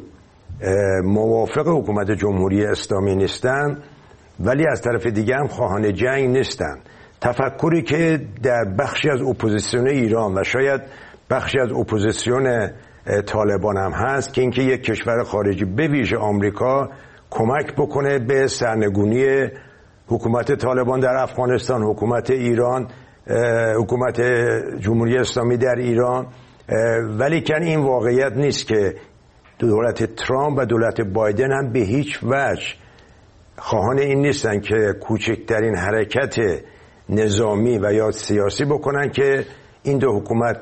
موافق حکومت جمهوری اسلامی نیستن، ولی از طرف دیگه هم خواهان جنگ نیستن. تفکری که در بخشی از اپوزیسیون ایران و شاید بخشی از اپوزیسیون طالبان هم هست که اینکه یک کشور خارجی به ویژه آمریکا کمک بکنه به سرنگونی حکومت طالبان در افغانستان، حکومت ایران، حکومت جمهوری اسلامی در ایران. ولی که این واقعیت نیست که دولت ترامپ و دولت بایدن هم به هیچ وجه خواهان این نیستن که کوچکترین حرکت نظامی و یا سیاسی بکنن که این دو حکومت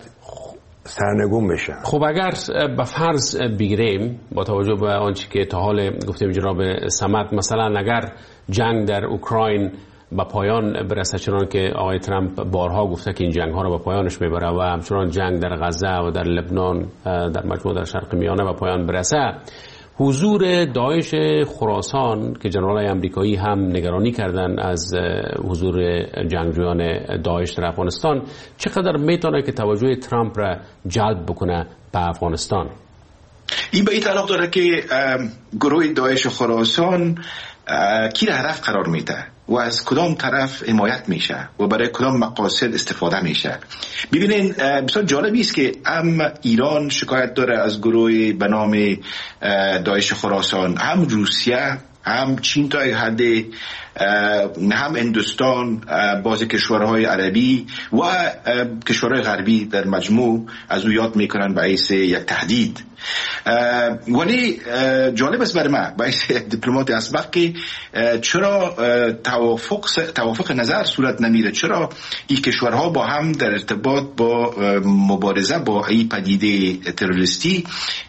سرنگون بشن. خب اگر به فرض بگیریم با توجه به آنچه که تا حال گفتیم جناب صمد، مثلا اگر جنگ در اوکراین به پایان برسه، چنان که آقای ترامپ بارها گفته که این جنگ ها رو به پایانش میبره و همچنان جنگ در غزه و در لبنان در مجموع در شرق میانه به پایان برسه، حضور داعش خراسان که جنرالای امریکایی هم نگرانی کردن از حضور جنگجویان داعش در افغانستان، چقدر میتونه که توجه ترامپ را جلب بکنه به افغانستان؟ این به این تعلق داره که گروه داعش خراسان کی را هدف قرار میده و از کدام طرف حمایت میشه و برای کدام مقاصد استفاده میشه. ببینین بسیار جالبی است که هم ایران شکایت داره از گروه به نام داعش خراسان، هم روسیه، هم چین تا یک حد، هم هندوستان، بعضی کشورهای عربی و کشورهای غربی در مجموع از او یاد میکنن به حیث یک تهدید. ولی جالب است برای من به حیث دیپلمات اسبق که چرا توافق نظر صورت نمیره، چرا این کشورها با هم در ارتباط با مبارزه با این پدیده تروریستی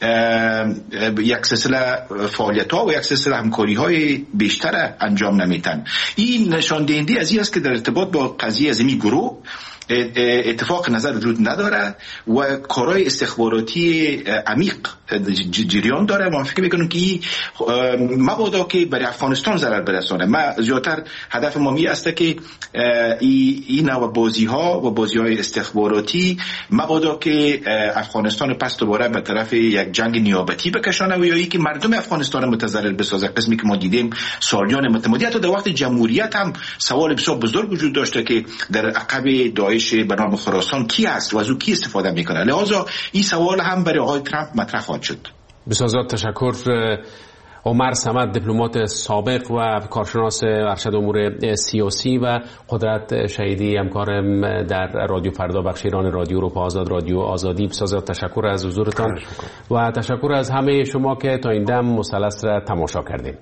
یک سلسله فعالیت‌ها و یک سلسله همکاری‌های بیشتر انجام نمیدن. این نشان دهنده از این است که در ارتباط با قضیه از این گروه اتفاق نظر وجود نداره و کارهای استخباراتی عمیق جریان داره. من فکر میکنم که مبادا که برای افغانستان ضرر برسانه. ما زیادتر هدف ما می است که این نوع بازی ها و بازی های استخباراتی مبادا که افغانستان پس دوباره به طرف یک جنگ نیابتی بکشانه و یا ای که مردم افغانستان متضرر بسازه. قسمی که ما دیدیم سالیان متمادی، حتی در وقت جمهوریت هم سوال بسیار بزرگ وجود داشته که در عقب داعش به نام خراسان کی است و از او کی استفاده میکنه. لذا این سوال هم برای آقای ترامپ مطرح خواهد شد. بسیار زیاد تشکر. عمر صمد، دیپلمات سابق و کارشناس ارشد امور سیاسی و قدرت شهیدی، همکارم در رادیو فردا بخش ایران رادیو اروپا آزاد، رادیو آزادی. بسیار زیاد تشکر از حضورتان و تشکر از همه شما که تا این دم مثلث را تماشا کردیم.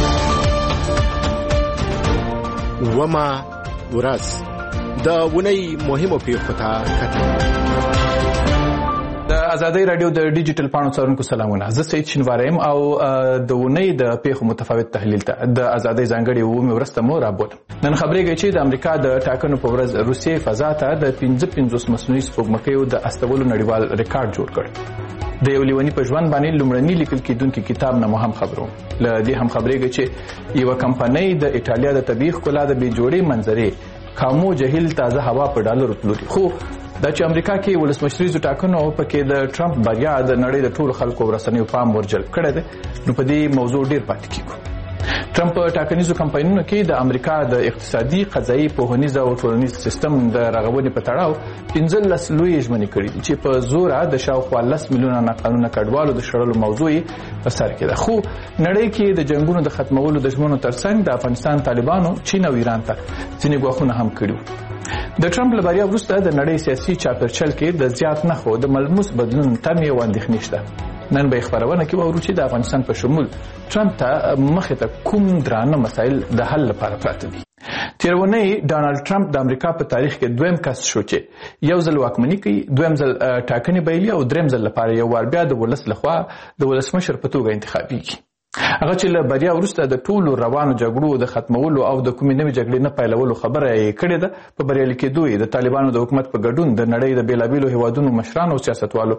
و ما ورځ د ونی مهمو پیښو ته کتل. د آزادۍ رادیو د ډیجیټل پاڼو څارونکو سلامونه. زه سید شینواریم او د ونی د پیښو متفاوت تحلیل ته د آزادۍ ځانګړي ومه ورسته مو رابولم. نن خبرېږي چې د امریکا د ټاکنو په ورځ روسیې فضا ته د 55 مصنوعي سپوږمکیو د استولو نړیوال ریکارډ جوړ کړ. د یو لیونی په ژوند باندې لومړنی لیکل کېدونکي کتاب نه هم خبرو. ل دې هم خبرېږي چې یو کمپنۍ د ایټالیا د طبيعي ښکلا د بې جوړې منظرې کامو جهیل تازه هوا په ډالرو پلوري. خو د امریکا کې ولسمشریزو ټاکنو په کې د ټرمپ بریا د نړۍ د ټولو خلکو ورسنیو پام ورجلب کړی دی. نو په دې موضوع ډیر پاتې کیږو. ټرمپ ټاکنیزو کمپاینونو کې د امریکا د اقتصادي، قضایي، پوهنیز او ټولنیز سیستم د رغونې په تړاو 15 لوی ژمنې کړې دي چې په زور د شاوخوا 10 میلیونه ناقانونه کډوالو د شړلو موضوع په سر کې ده. خو نړۍ کې د جنگونو د ختمولو د ژمنو ترڅنګ د افغانستان طالبانو چین او ایران ته ځینې ګواښونه هم کړي. د ټرمپ له بریا وروسته د نړۍ سیاسي چاپیریال کې د زیات نښو د ملموس بدلون تمې او اندېښنې شته. نن به خبرونه کې وورو چې د افغانستان په شمول ټرمپ ته مخې ته کوم درانه مسایل د حل لپاره پراته دي. تیرونی ډانلډ ټرمپ د امریکا په تاریخ کې دویم کس شو چې یو ځل واکمني کوي، دویم ځل ټاکنې بایلي او دریم ځل لپاره یو وار بیا د ولس لخوا د ولسمشر په توګه انتخابیږي. هغه چې له بریا وروسته د ټولو روانو جګړو د ختمولو او د کومې نوې جګړې نه پیلولو خبره یې کړې ده. په بریالي کېدو یې د طالبانو د حکومت په ګډون د نړۍ د بیلابیلو هیوادونو مشرانو او سیاستوالو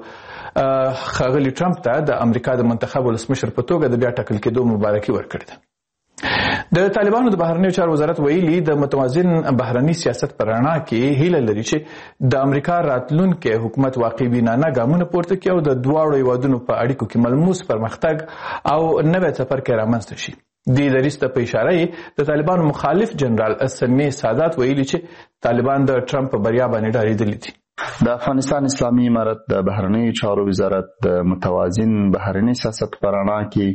ښاغلي ټرمپ ته د امریکا د منتخب ولسمشر په توګه د بیا ټاکل کېدو مبارکي ورکړې ده. د طالبانو د بهرنیو چارو وزارت ویلي د متوازن بهرني سیاست پر رڼا کې هیله لري چې د امریکا راتلونکي حکومت واقعي بینانه ګامونه پورته کړي او د دواړو هیوادونو په اړیکو کې ملموس پرمختګ او نوی څپرکی رامنځته شي. دې دریځ ته په اشاره یې د طالبانو مخالف جنرال سمیع سادات ویلي چې طالبان د ټرمپ په بریا باندې ډارېدلي دي. د افغانستان اسلامي امارت د بهرنیو چارو وزارت د متوازن بهرني سیاست په رڼا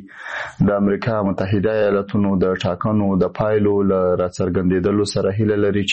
کې د امریکا متحده ایالاتونو د ټاکنو د پایلو له راڅرګندېدلو سره هیله لري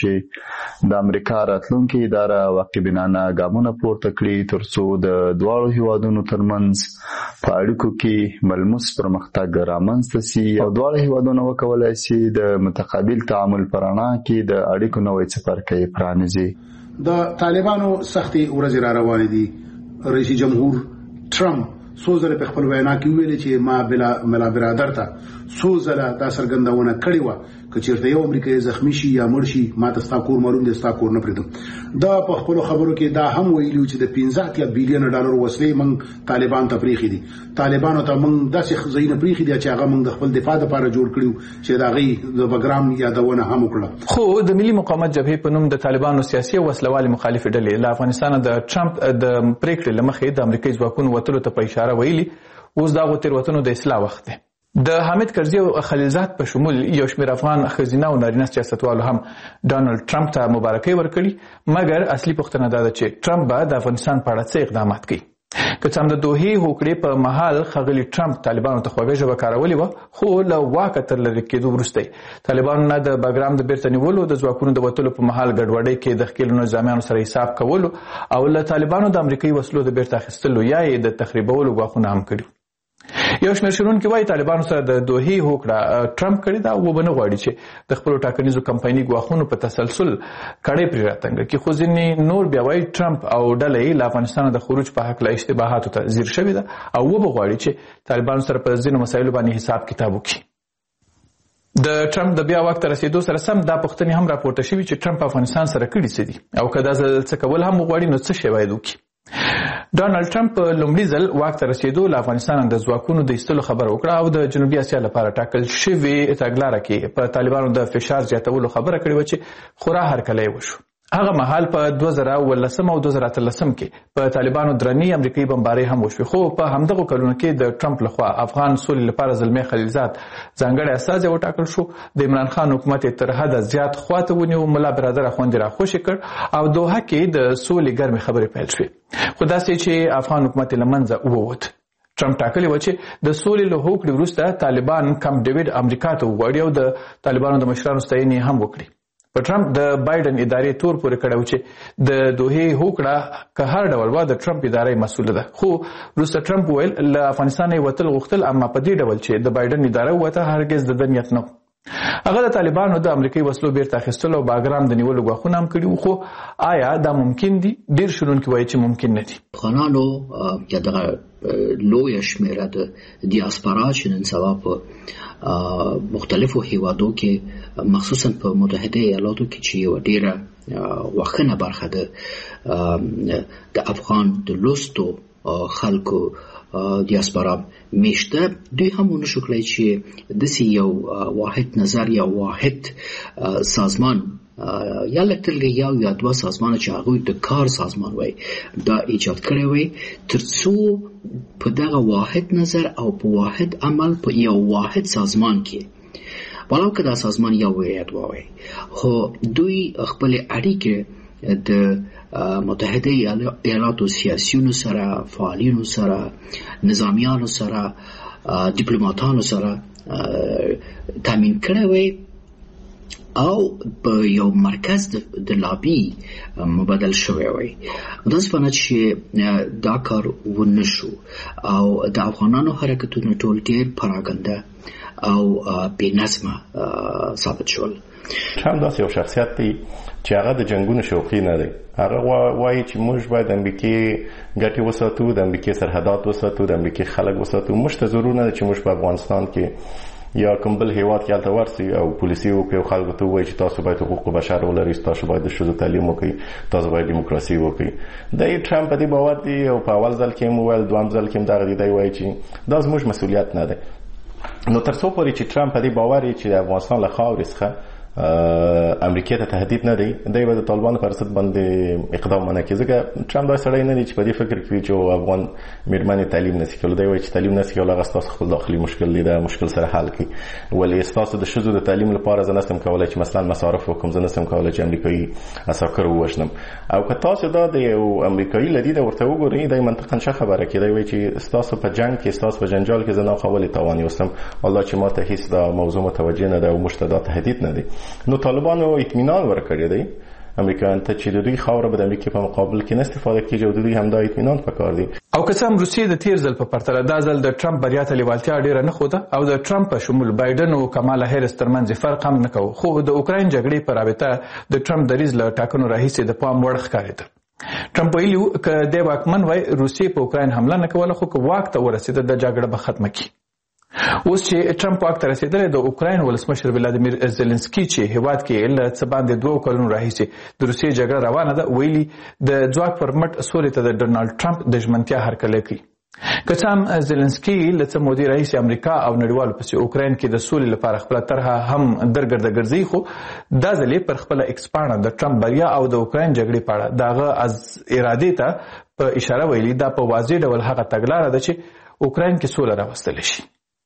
چې د امریکا راتلونکې اداره واقع بینانه ګامونه پورته کړي ترڅو د دواړو هیوادونو ترمنځ په اړیکو کې ملموس پرمختګ رامنځته سي او دواړو هیوادونو وکولای شي د متقابل تعامل په رڼا کې د اړیکو نوې څپرکی پرانیزي. د طالبانو سختي ورځې را روانې دي. رئیس جمهور ټرمپ څو ځله په خپل وینا کې ویلي چې ما ملا برادر ته څو ځله دا څرګندونه کړې وه که چېرته یو امریکایي زخمی شي یا مړ شي ما ته ستا کور معلوم دی، ستا کور نه پرېږدم. دا په خپلو خبرو کې دا هم ویلي چې د 15 بلین ډالر وسلې موږ طالبان ته پرېښي دي. طالبانو ته موږ داسې ځایونه پرېښي دي چې هغه موږ د خپل دفاع لپاره جوړ کړي چې د هغې د بګرام یادونه هم وکړه. خو د ملي مقاومت جبهې په نوم د طالبانو سیاسي او وسلوالې مخالفې ډلې له افغانستانه د ټرمپ د پرېکړې له مخې د امریکایي ځواکونو وتلو ته په اشاره ویلي اوس دغو تېروتنو د اصلاح وخت دی. د حامد کرزي او خلیلزاد په شمول یو شمېر افغان ښځینه او نارینه سیاستوالو هم ډانلډ ټرمپ ته مبارکۍ ورکړي، مګر اصلي پوښتنه دا ده چې ټرمپ به د افغانستان په اړه څه اقدامات کوي. که څه هم د دوحې هوکړې په مهال ښاغلي ټرمپ طالبانو ته خوږه ژبه کارولې وه، خو له واکه تر لرې کېدو وروسته طالبانو نه د بګرام د بیرته نیولو، د ځواکونو د وتلو په مهال ګډوډۍ کې د ښکېلو نظامیانو سره حساب کولو او له طالبانو د امریکایي وسلو د بیرته اخیستلو یا یې د تخریبولو ګواښونه هم کړي. یو شمېر شنونکي وایي طالبانو سره د دوحې هوکړه ټرمپ کړې ده او به نه غواړي چې د خپلو ټاکنیزو کمپایني ګواښونو په تسلسل کړۍ پرې راتنګه کړي. خو ځینې نور بیا وایي ټرمپ او ډله یې له افغانستانه د خروج په هکله اشتباهاتو ته ځیر شوې ده او وبه غواړي چې طالبانو سره په ځینو مسایلو باندې حساب کتاب وکړي. د ټرمپ د بیا واک ته رسېدو سره سم دا پوښتنې هم راپورته شوي چې ټرمپ افغانستان سره کړي څه دي او که دا ځل څه کول هم وغواړي نو څه شی باید وکړي. ډانلډ ټرمپ په لومړي ځل واک ته رسېدو له افغانستان د ځواکونو د ایستلو خبره وکړه او د جنوبي اسیا لپاره ټاکل شوې تګلاره کې په طالبانو د فشار زیاتولو خبره کړې وه چې خورا هرکلی وشو. هغه مهال په 2019 او 2013 کې په طالبانو درنې امریکایي بمبارۍ هم وشوې، خو په همدغو کلونو کې د ټرمپ لخوا افغان سولې لپاره زلمی خلیلزاد ځانګړی استازی وټاکل شو. د عمران خان حکومت یې تر حده زیات خواته ونیو، ملا برادر اخوندي راخوشې کړ او دوحه کې د سولې ګرمې خبرې پیل شوې. خو داسې چې افغان حکومت یې له منځه ووت. ټرمپ ټاکلې وه چې د سولې له هوکړې وروسته طالبان کمپ ډیوډ امریکا ته وغواړي او د طالبانو د مشرانو ستاینې هم وکړي. په ټرمپ د بایدن ادارې تور پورې کړی و چې د دوحې هوکړه که هر ډول وه د ټرمپ ادارې مسؤله ده. خو وروسته ټرمپ وویل له افغانستانه یې وتل غوښتل، اما په دې ډول چې د بایدن اداره ووته هرګز د ده نیت نه و. هغه د طالبانو د امریکایي وسلو بیرته اخیستلو او باګرام د نیولو ګواښونه هم کړي وو. خو آیا دا ممکن دي؟ ډېر شنونکي وایي چې ممکن نه دي. افغانانو یا دغه لویه شمېره د دیاسپورا چې نن سبا په مختلفو هیوادو کې مخصوصا په متحده ایالاتو کې چې یوه ډېره وښنه برخه ده د افغان د لوستو خلکو دیاسپورا میشته، دوی هم ونشو کړی چې داسې یو واحد نظر یا واحد سازمان یا لکترلی یا دوه سازمان چې هغوی د کار سازمان وای دا ایجاد کړی وای ترڅو په دغه واحد نظر او په واحد عمل په یو واحد سازمان کې ولو که دا سازمان یو یا دوه وای، خو دوی خپل اړیکې د متحده ایالاتو سیاسیونو سره، فعالینو سره، نظامیانو سره، ډیپلوماتانو سره تامین کړی وای او په یو مرکز د لابي مبادل شوی وي. د ځپنه چې دا کار ونشو او د افغانانو حرکتونو ټول ډیر پراګنده او بې نظمه ثابت شول. ټرمپ داسې یو شخصیت دی چې هغه د جنگونو شوقي نه دی. هغه وایي چې موږ باید د امریکای ګټې وساتو، د امریکای سرحدات وساتو، د امریکای خلک وساتو. موږ ته ضرور نه ده چې موږ په افغانستان کې یا کوم بل هیواد کې هلته ورسي او پولیسي وکړي او خلکو ته ووایي چې تاسو باید حقوق بشر ولرئ، تاسو باید د ښځو تعلیم وکړئ، تاسو باید دیموکراسي وکړئ. د ټرمپ په دې باور دی او په اول ځل کې هم وویل، دویم ځل کې هم دغه دی وایي چې دا زموږ مسؤلیت نه دی. نو تر څو پورې چې ټرمپ په دې باور دی چې د افغانستان له خاورې څخه امریکا ته تهدید نه دی، دی به د طالبانو پر ضد باندې اقدام ونه کړي. ځکه ټرمپ دا سړی نه دی چې په دې فکر کوي چې افغان میرمنې تعلیم نشي کولی. دی وایي چې تعلیم نشي کولی، هغه ستاسو خپل داخلي مشکل دی، دا مشکل سره حل کړي. ولې ستاسو د ښځو د تعلیم لپاره زه نشم کولی چې مثلا مصارف وکړم، زه نشم کولی چې امریکایي عساکر ووژنم. او که تاسو دا د یو امریکایي له دیده ورته وګورئ، دی منطقا ښه خبره کوي. دی وایي چې ستاسو په جنګ کې، ستاسو په جنجال کې زه ناخوالې تاوان یوستم، الله چې ما ته هیڅ دا موضوع متوجه نه ده او موږ ته دا تهدید نه دی. نو طالبانو اطمینان ورکړی دی امریکایانو ته چې د دوی خاوره به د امریکا په مقابل کې نه استفاده کیږي او د دوی همدا اطمینان پکار دی. او که څه هم روسیې د تیر ځل په پرتله دا ځل د ټرمپ بریا ته لیوالتیا ډیره نه خوده او د ټرمپ په شمول بایدن او کمالا هریس ترمنځ فرق هم نه کوي، خو د اوکراین جګړې په رابطه د ټرمپ دریځ له ټاکنو راهیسې د پام وړ ښکارېده. ټرمپ ویلي که د واکمن وای روسیې په اوکراین حمله نه کوله، خو که واک ته ورسېده د جګړه به ختمه کړي. اوس چې ټرمپ واک ته رسېدلی، د اوکراین ولسمشر ولادیمیر زيلنسکي چې هیواد کې له څه باندې 2 کلونو راهیسې د روسیې جګړه روانه ده، ویلي د ځواک پر مټ سولې ته د ډونالډ ټرمپ د ژمنتیا هرکلی کوي. که څه هم زيلنسکي له څه مودې راهیسې امریکا او نړیوالو پسې اوکراین کې د سولې لپاره خپله طرحه هم درګرده ګرځوي، خو دا ځل یې پر خپله ایکس پاڼه د ټرمپ بریا او د اوکراین جګړې په اړه د هغه از ارادې ته په اشاره ویلي دا په واضح ډول هغه تګلاره ده چې اوکراین کې سوله راوستلی شي.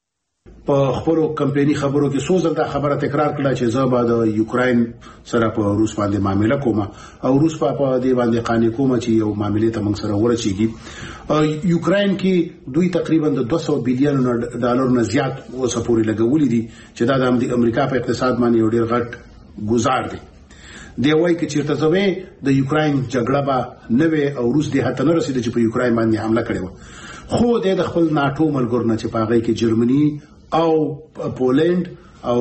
په خپلو کمپینی خبرو کې څو ځله دا خبره تکرار کړه چې زه به د یوکراین سره په روس باندې معامله کوم او روس په دې باندې قانع کوم چې یو معاملې ته موږ سره ورچېږي. یوکراین کې دوی تقریبا د 200 بلین ډالر نه زیات وسپوري لګولې دي چې دا د امریکا په اقتصاد باندې یو ډېر غټ گزار دی. دی وایي چې چیرته زوی د یوکراین جګړه به نه وي او روس دې هته نه رسیدي چې په یوکراین باندې حمله کړې و، خو د خپل ناتو ملګرو نه چې په هغه کې جرمني او پولند او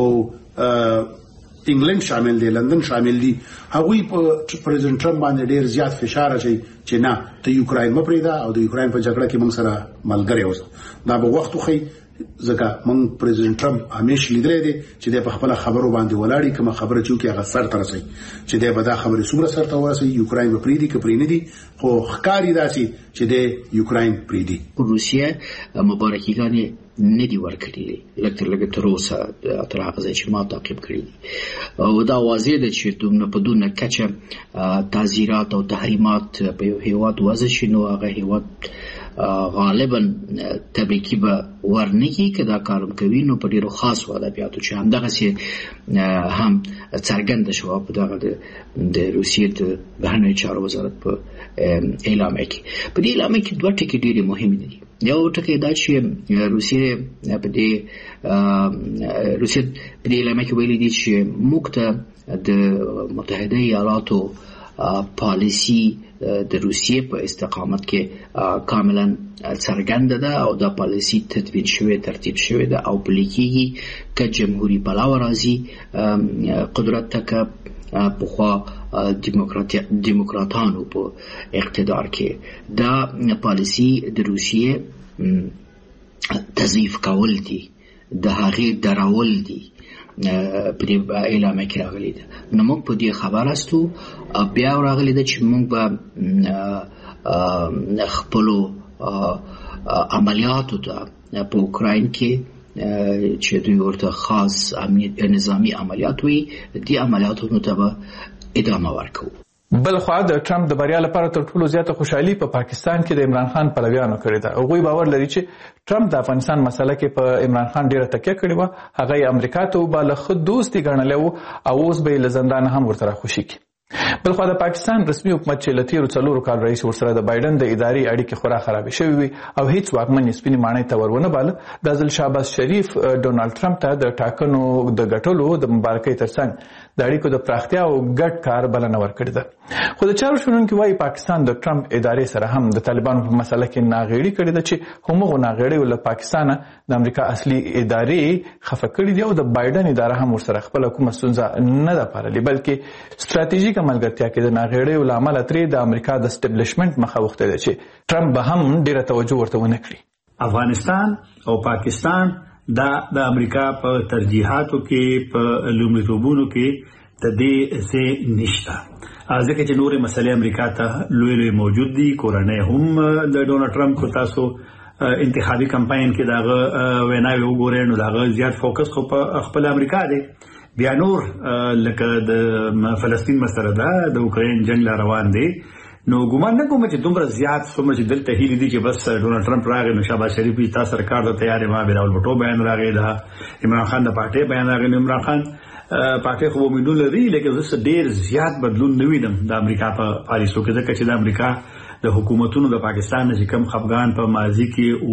انګلند شامل دي، لندن شامل دي، هغوی په پریزیدنت ټرمپ باندې ډیر زیات فشار اچي چې نه ته یوکراین مپریدا او د یوکراین په جګړه کې موږ سره ملګری اوسه. دا به وخت خو ځکه موږ پریزیدنت ټرمپ همیشه لیدلې دي چې د خپل خبرو باندې ولاړی، کوم خبره چې هغه سر تر رسي چې د به دا خبره څومره سر ته ورسي، یوکراین به پریدي که پرې نه دي، خو ښکاری داسي چې د یوکراین پریدي. روسیه مبارکیګانې نه دی ورکړي لکه تر اوسه تر هغه ځای چې ما تعقیب کړی دي، او دا واضح ده چې په دونه کچه تعزیرات او تحریمات په یو هیواد وضع شي، نو هغه هیواد غالبا تبریکی به ورنکی که دا کارم کوي، نو په ډیرو خاص ادبیاتو چې همدغسې هم څرګنده شوه په دغه د روسیې د بهرنیو چارو وزارت په اعلامیه کې. په دې اعلامیه کې 2 ټکي ډېرې مهمې دي. یو ټکی دا چې روسیې په دې اعلامیه کې ویلي دي چې موږ ته د متحده ایالاتو پالیسی د روسیې په استقامت کې کاملا څرګنده ده او دا پالیسی تدوین شوی، ترتیب شوی ده او پلي کېږي که جمهوري پلاوه راځي قدرت ته، که پخوا دیموکراتانو په اقتدار کې. دا پالیسی د روسیې تضعیف کول دي، د هغې درول دي، په دې اعلامیه کې راغلي ده. نو موږ په دې خبر استو، بیا راغلي ده چې موږ به خپلو عملیاتو ته په اوکراین کې چې دوی ورته خاص نظامی عملیات وي، دې عملیاتو ته به ادامه ورکوو. بل خوا د ټرمپ د بریا لپاره تر ټولو زیاته خوشحالي په پاکستان کې د عمران خان پلویانو کړې ده. هغوی باور لري چې ټرمپ د افغانستان مسله کې په عمران خان ډیره تکیه کړې وه، هغه یې امریکا ته وباله، ښه دوست یې ګڼلی و او اوس به یې له زندانه هم ورته راخوشي کړي. بلخو د پاکستان رسمي حکومت چې لتیرو 4 کال رئیس ورسره د بایدن د اداري اړیکې خورا خرابې شوې وي او هیڅ واکمن سپینې ماڼۍ ته ورونه باله د ځل شهباز شریف ډونالد ټرمپ ته د ټاکنو د ګټلو د مبارکۍ ترڅنګ د اړیکو د پراختیا او ګډ کار بلنه ورکړې ده. خو د چارو شنونکي وایي پاکستان د ټرمپ ادارې سره هم د طالبانو په مسله کې ناغېړي کړې ده چې همغو ناغېړیو له پاکستانه د امریکا اصلي ادارې خفه کړي دي او د بایدن اداره هم ورسره خپله کومه ستونزه نه ده پاللې بلکې ستراتیژیک ملګرتیا کې د ناغېړیو له امله ترې د امریکا د اسټبلیشمنټ مخه وخته ده چې ټرمپ به هم ډېره توجه ورته ونه کړي. افغانستان او پاکستان دا د امریکا په ترجیحاتو کې په لومړیتوبونو کې د دې څه نشته ځکه چې نورې مسلې امریکا ته لوی موجود دي. کورنۍ هم د ډونالد ټرمپ کو تاسو انتخابي کمپاین کې داغه ویناوي وګورئ نو داغه زیات فوکس خو په خپل امریکا دی. بیا نور لکه د فلسطین مسله ده د اوکرين جنگ روان دی نو ګومان نه کوم چې دومره زیات څومره چې دلته هیلې دي چې بس ډونالد ټرمپ راغی نو شهباز شریف تا سرکار ته تیار ما بلاول بټو بیان راغی دا عمران خان د پارټي بیان راغی. عمران خان پارټي خو امیدونه لري لیکن زه ډیر زیات بدلون نه وینم د امریکا په پالیسو کې ځکه چې د امریکا د حکومتونو د پاکستان چې کم خفګان په ماضي کې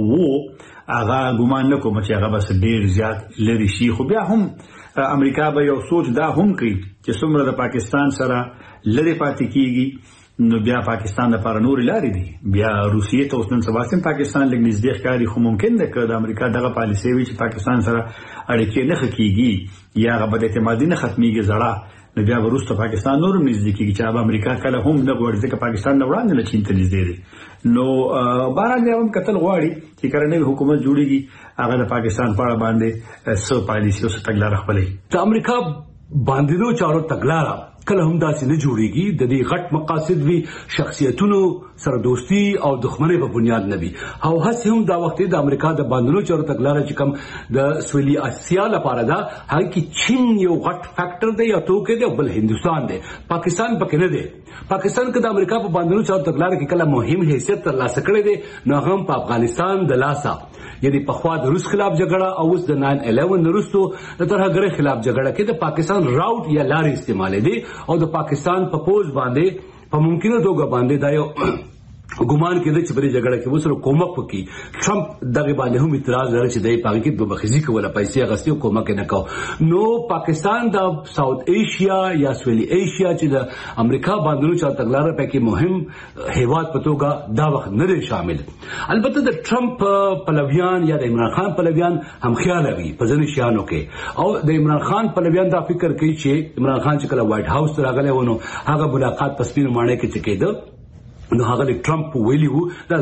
وو هغه ګومان نه کوم چې هغه بس ډیر زیات لري شي. خو بیا هم امریکا به یو سوچ دا هم کوي چې څومره د پاکستان سره لری پاتې کیږي نو بیا پاکستان لپاره نور لارې دي. بیا روسیې ته اوس نن سبا سم پاکستان لږ نږدې ښکاري خو ممکن ده چې د امریکا دغه پالیسي وي چې پاکستان سره اړیکې نه ښه کیږي یا هغه بد اعتمادي نه ختميږي زړه نو بیا وروسته پاکستان نور نږدې کیږي چې اب امریکا کله هم نه غواړي چې پاکستان نه وړاندې نه چین ته نږدې دي. نو بهرحال بیا هم قتل غواړي چې کله حکومت جوړیږي هغه د پاکستان په اړه باندې څه پالیسي او څه تګلارې خپلې. د امریکا باندې چارو تګلارې کله هم داسې نه جوړیږي د دې غټ مقاصد وی شخصیتونو سره دوستی او دښمنۍ په بنیاد نه وي او هڅه هم دا وخت د امریکا د باندې چارو تګلارې چې کوم د سویلي اسیا لپاره دا هغه کې چین یو غټ فیکٹر دی یا توګه دی بل هندستان دی پاکستان پکې نه دی. پاکستان کې د امریکا په باندې چارو تګلارې کې کله مهم حیثیت ترلاسه کړی دی نو هم په افغانستان د لاسا یعنی په خوا د روس خلاف جګړه او اوس د 9/11 وروسته د ترهګرۍ خلاف جګړه کې د پاکستان راوټ یا لارې استعمال دي او د پاکستان په پوز باندې په ممکنه توګه باندې دا یو ګومان کېده چې بری جګړه کې وسره کومک وکړي. ټرمپ دغه باندې هم اعتراض لري چې دای پاکستان په بخزي کوله پیسې غسیو کومک نه کاو. نو پاکستان د ساوث ایشیا یا سویلي ایشیا چې د امریکا باندې چا تګلارې پکې مهم هیواد په توګه دا وخت نه دی شامل. البته د ټرمپ پلویان یا د عمران خان پلویان هم خیال لري په ځینې شیانو کې او د عمران خان پلویان دا فکر کوي چې عمران خان چې کله وایټ هاوس ته راغلی ونه هغه ملاقات په سپینو ماڼۍ کې کېده نو هغه ټرمپ ویلی وو د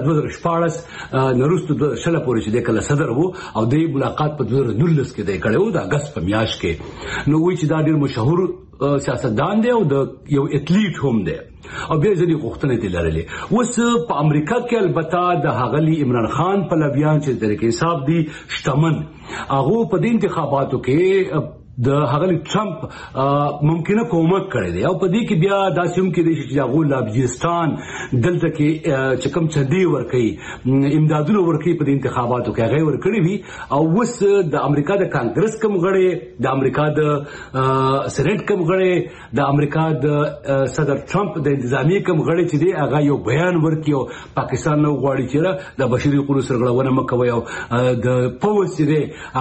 2014 نورست د شله پورې چې د کله صدر وو او د ملاقات په 2019 کې د کړو د اگست په میاشت کې نو وی چې دا ډیر مشهور سیاستدان دی او د یو اتلیټ هم دی او بیا ځینې غوښتنې دي لرلې. اوس په امریکا کې البته د هغلی عمران خان په لبیان چې د حساب دي شتمن هغه په دې انتخاباتو کې د هغلی ټرمپ ممکنه کومک کړی دی او په دې کې بیا داسې هم کې دی چې هغه لابجستان دلته کې چې کوم چدي ورکړي امدادونه ورکړي په دې انتخاباتو کې هغه ورکړي وي او اوس د امریکا د کانګرس کوم غړي د امریکا د سېنات کوم غړي د امریکا د صدر ټرمپ د انتظامی کوم غړي چې دی هغه یو بیان ورکړي او پاکستان نو غواړي چې د بشري حقوقو سرغړونه مکوي او د پولیس دی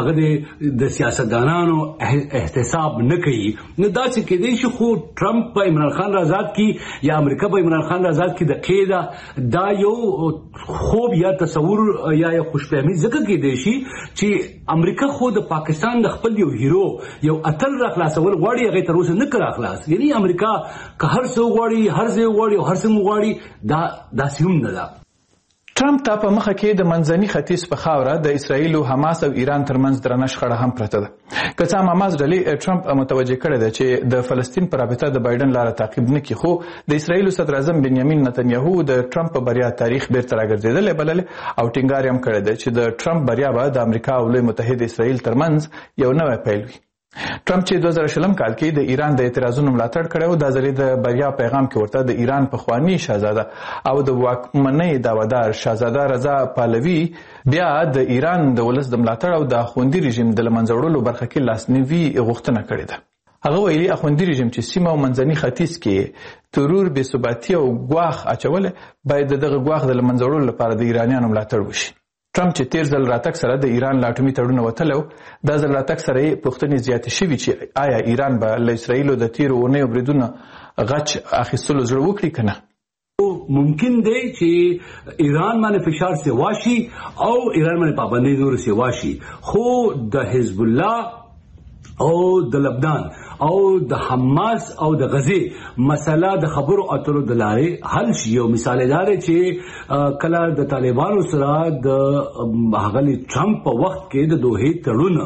هغه د سیاستدانانو احتساب نه کوي. نو دا چې کې دی چې خو ټرمپ په عمران خان آزاد کی یا امریکا په عمران خان آزاد کی د قیدا دا یو خوب یا تصور یا خوشفهمي ځکه کې دی چې امریکا خو د پاکستان د خپل یو هیرو یو اتل را خلاصول غواړي هغه تر اوسه نه کړه خلاص یعنی امریکا که هر څو غواړي هر ځای غواړي او هر څه غواړي دا سیم نه ده. ټرمپ ته په مخه کې د منځني ختیځ په خاوره د اسرایل او حماس او ایران ترمنځ درنه شخړه هم پرته ده. که څه هم حماس ډلې ټرمپ متوجه کړی دی چې د فلسطین پر رابطه د بایدن لاره تعقیب نه کړي خو د اسرایل صدر اعظم بنیامین نتنیاهو د ټرمپ بریا تاریخ بیرته راګرځیدل بلل او ټینګار هم کړی دی چې د ټرمپ بریا به د امریکا او لوی متحد اسرایل ترمنځ یو نوی پیل وي. ټرمپ چې 2020 کال کې د ایران د اعتراضونو ملاتړ کړو د ځلې د بریا پیغام کې ورته د ایران په خوانی شاهزاده او د واکمنۍ داوادار شاهزاده رضا پهلوي بیا د ایران د ولس د ملاتړ او د خوندي رژیم د لمنځوړلو برخه کې لاسنیوي غوښتنه کړې ده. هغه ویلي اخوندي رژیم چې سیمه او منځني ختیځ کې ترور بې ثباتي او ګواښ اچولی باید دغه ګواښ د له منځه وړلو لپاره د ایرانیانو ملاتړ وشي. ټرمپ چې تیر ځل راتګ سره د ایران له اټومي تړون وتلی و، دا ځل راتګ سره یې پوښتنې زیاتې شوي چې آیا ایران به له اسرائیلو د تیرو اونیو بریدونو غچ اخیستلو زړه وکړي که نه؟ ممکن دی چې ایران باندې فشار سیوا شي او ایران باندې پابندۍ نور سیوا شي، خو د حزب الله او د لبنان او د حماس او د غزې مسله د خبرو اترو د لارې حل شي. یو مثال دا دی چې کله د طالبانو سره د هغه ټرمپ په وخت کې د دوحې تړون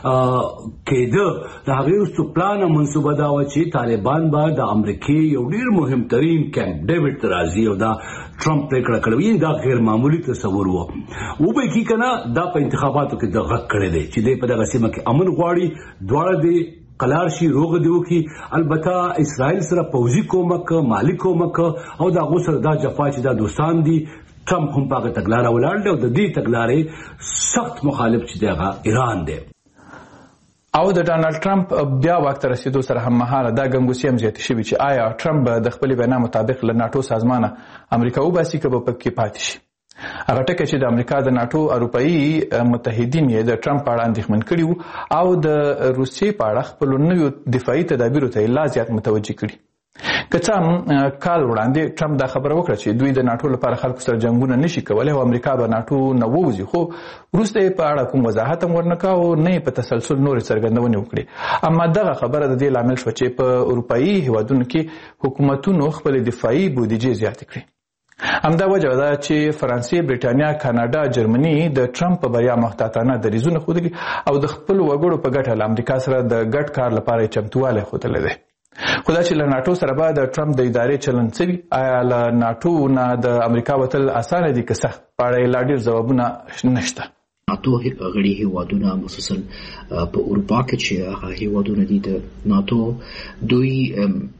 کېده، د هغې وروسته پلان او منصوبه دا وه چې طالبان به د امریکې یو ډېر مهمترین کیمپ ډیوډ ته راځي او دا ټرمپ پرېکړه کړې وي. دا غیر معمولي تصور و. وبه کې که نه دا په انتخاباتو کې د غږ کړی دی چې دی په دغه سیمه کې امن غواړي، دواړه دی قلار شي، روغ دی وکړي. البته اسرائیل سره پوځي کومک، مالی کومک او د هغو سره دا جفا چې دا دوستان دي. ټرمپ هم په هغه تګلاره ولاړ دی او د دې تګلارې سخت مخالف چې دی هغه ایران دی. او د ډانلډ ټرمپ بیا واک ته رسیدو سره هم مهاله دا ګنګوسې هم زیاتې شوي چې آیا ټرمپ به د خپلې وینا مطابق له ناټو سازمانه امریکا وباسي که به پکې پاتې شي. هغه ټکی چې د امریکا د ناټو اروپایي متحدین یې د ټرمپ په اړه اندېښمن کړي وو او د روسیې په اړه خپلو نویو دفاعي تدابیرو ته یې لا زیات متوجه کړي. که څه هم کال وړاندې ټرمپ دا خبره وکړه چې دوی د ناټو لپاره خلکو سره جنګونه نشي کولی او امریکا به ناټو نه ووځي، خو وروسته یې په اړه کوم وضاحت هم ورنه کړه او نه یې په تسلسل نورې څرګندونې وکړې. اما دغه خبره د دې لامل شوه چې په اروپایي هیوادونو کې حکومتونو خپلې دفاعي بودیجې زیاتې کړې. همدا وجه ده چې فرانسې، بریټانیا، کاناډا، جرمني د ټرمپ په بریا محتاطانه دریځونه ښودلي او د خپلو وګړو په ګټه له امریکا سره د ګډ کار لپاره یې چمتووالی ښودلی دی. خو دا چې له ناټو سره به د ټرمپ د ادارې چلند څه وي، آیا له ناټو نه د امریکا وتل اسانه دي که سخت، په اړه یې لا ډېر ځوابونه نشته. ناتو غړي هیوادونه خصوصا په اروپا کې چې هغه هیوادونه دي د ناتو، دوی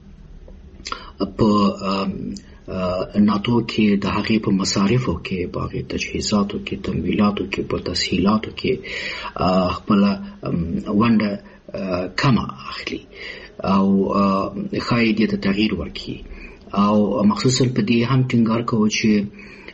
په ناتو کې د هغې په مصارفو کې، په هغې تجهیزاتو کې، تمویلاتو کې، په تسهیلاتو کې خپله ونډه کمه اخلي او ښایي دې ته تغییر ورکړي. او مخصوصا په دې هم ټینګار کوو چې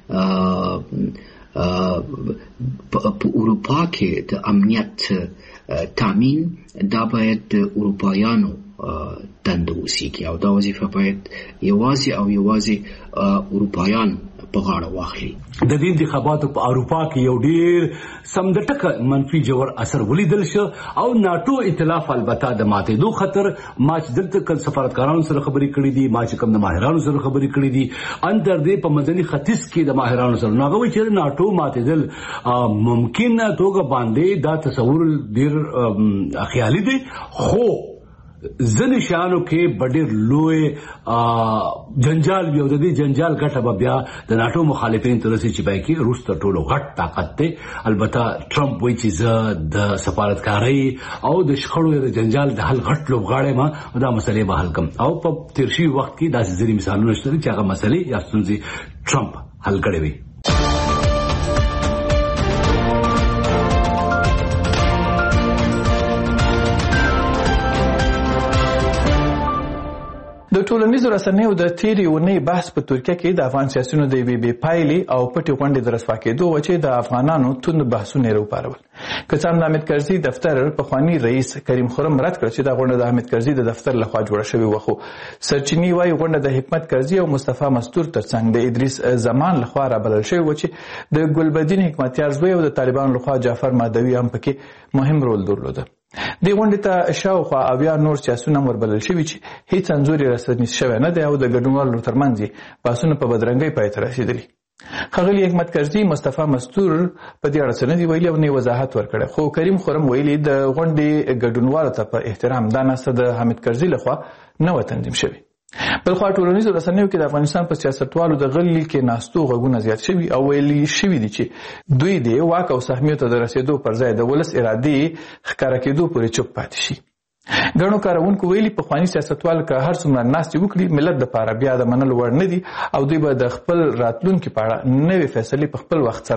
په اروپا کې د امنیت تامین دا باید د اروپایانو دنده وسیږي او دا وظیفه باید یوازې او یوازې اروپایان په غاړه واخلي. د دې انتخاباتو په اروپا کې یو ډیر سمدټکه منفي جوړ اثر ولیدل شو او ناټو ائتلاف البته د ماتېدو خطر. ما چې دلته کله سفارتکارانو سره خبرې کړې دي، ما چې کوم د ماهرانو سره خبرې کړې دي اندر دې په منځني ختیځ کې د ماهرانو سره ناغه وی چې ناټو ماتېدل ممکن توګه باندې دا تصور ډیر خیالي دی، خو ځینې شیانو کې به ډېر لوی جنجال وي او د دې جنجال ګټه به بیا د ناټو مخالفین ته رسي چې باید کې روس تر ټولو غټ طاقت دی. البته ټرمپ وایي چې زه د سفارتکارۍ او د شخړو د جنجال د حل غټ لوبغاړی ما او دا مسلې به حل کړم. او په تېر شوي وخت کې داسې ځینې مثالونه شته چې هغه مسلې یا ستونزې ټرمپ حل کړې وي. د ټولنیزو رسنیو د تیرې اونۍ بحث په ترکیه کې د افغان سیاسیونو د یوې بې پایلې او پټې غونډې د رسوا کېدو و چې د افغانانو توند بحثونه یې راوپارول. که څه هم د حامد کرزي دفتر پخواني رئیس کریم خرم رد کړ چې دا غونډه د حامد کرزي د دفتر لخوا جوړه شوې وه، خو سرچینې وایي غونډه د حکمت کرزي او مصطفی مستور ترڅنګ د ادریس زمان لخوا رابلل شوې وه چې د ګلبدین حکمتیار زوی او د طالبانو لخوا جعفر مادوي هم پکې مهم رول درلوده. دې غونډې ته شاوخوا 80 نور سیاسیون هم وربلل شوي چې هیڅ انځور یې رسنیز شوی نه دی او د ګډونوالو ترمنځ یې بحثونه په بدرنګۍ پای ته رسېدلي. ښاغلي حکمت کرزي مصطفی مستور په دې اړه څه نه دي ویلي او نه وضاحت ورکړی، خو کریم خرم ویلي د غونډې ګډونوالو ته په احترام دا ناسته د حامد کرزي لخوا نه وه تنظیم شوې. بلخوا ټولنیزو رسنیو کې د افغانستان په سیاستوالو د غلي کې ناستو غږونه زیات شوي او ویلي شوي دي چې دوی د واک او سهمیو ته د رسېدو پر ځای د ولس ارادې ښکاره کېدو پورې چوپ پاتې شي. ګڼو کاروونکو ویلي پخواني سیاستوال که هر څومره ناستې وکړي ملت دپاره بیا د منلو وړ نه دي او دوی به د خپل راتلونکي په اړه نوې فیصلې په خپل وخت سره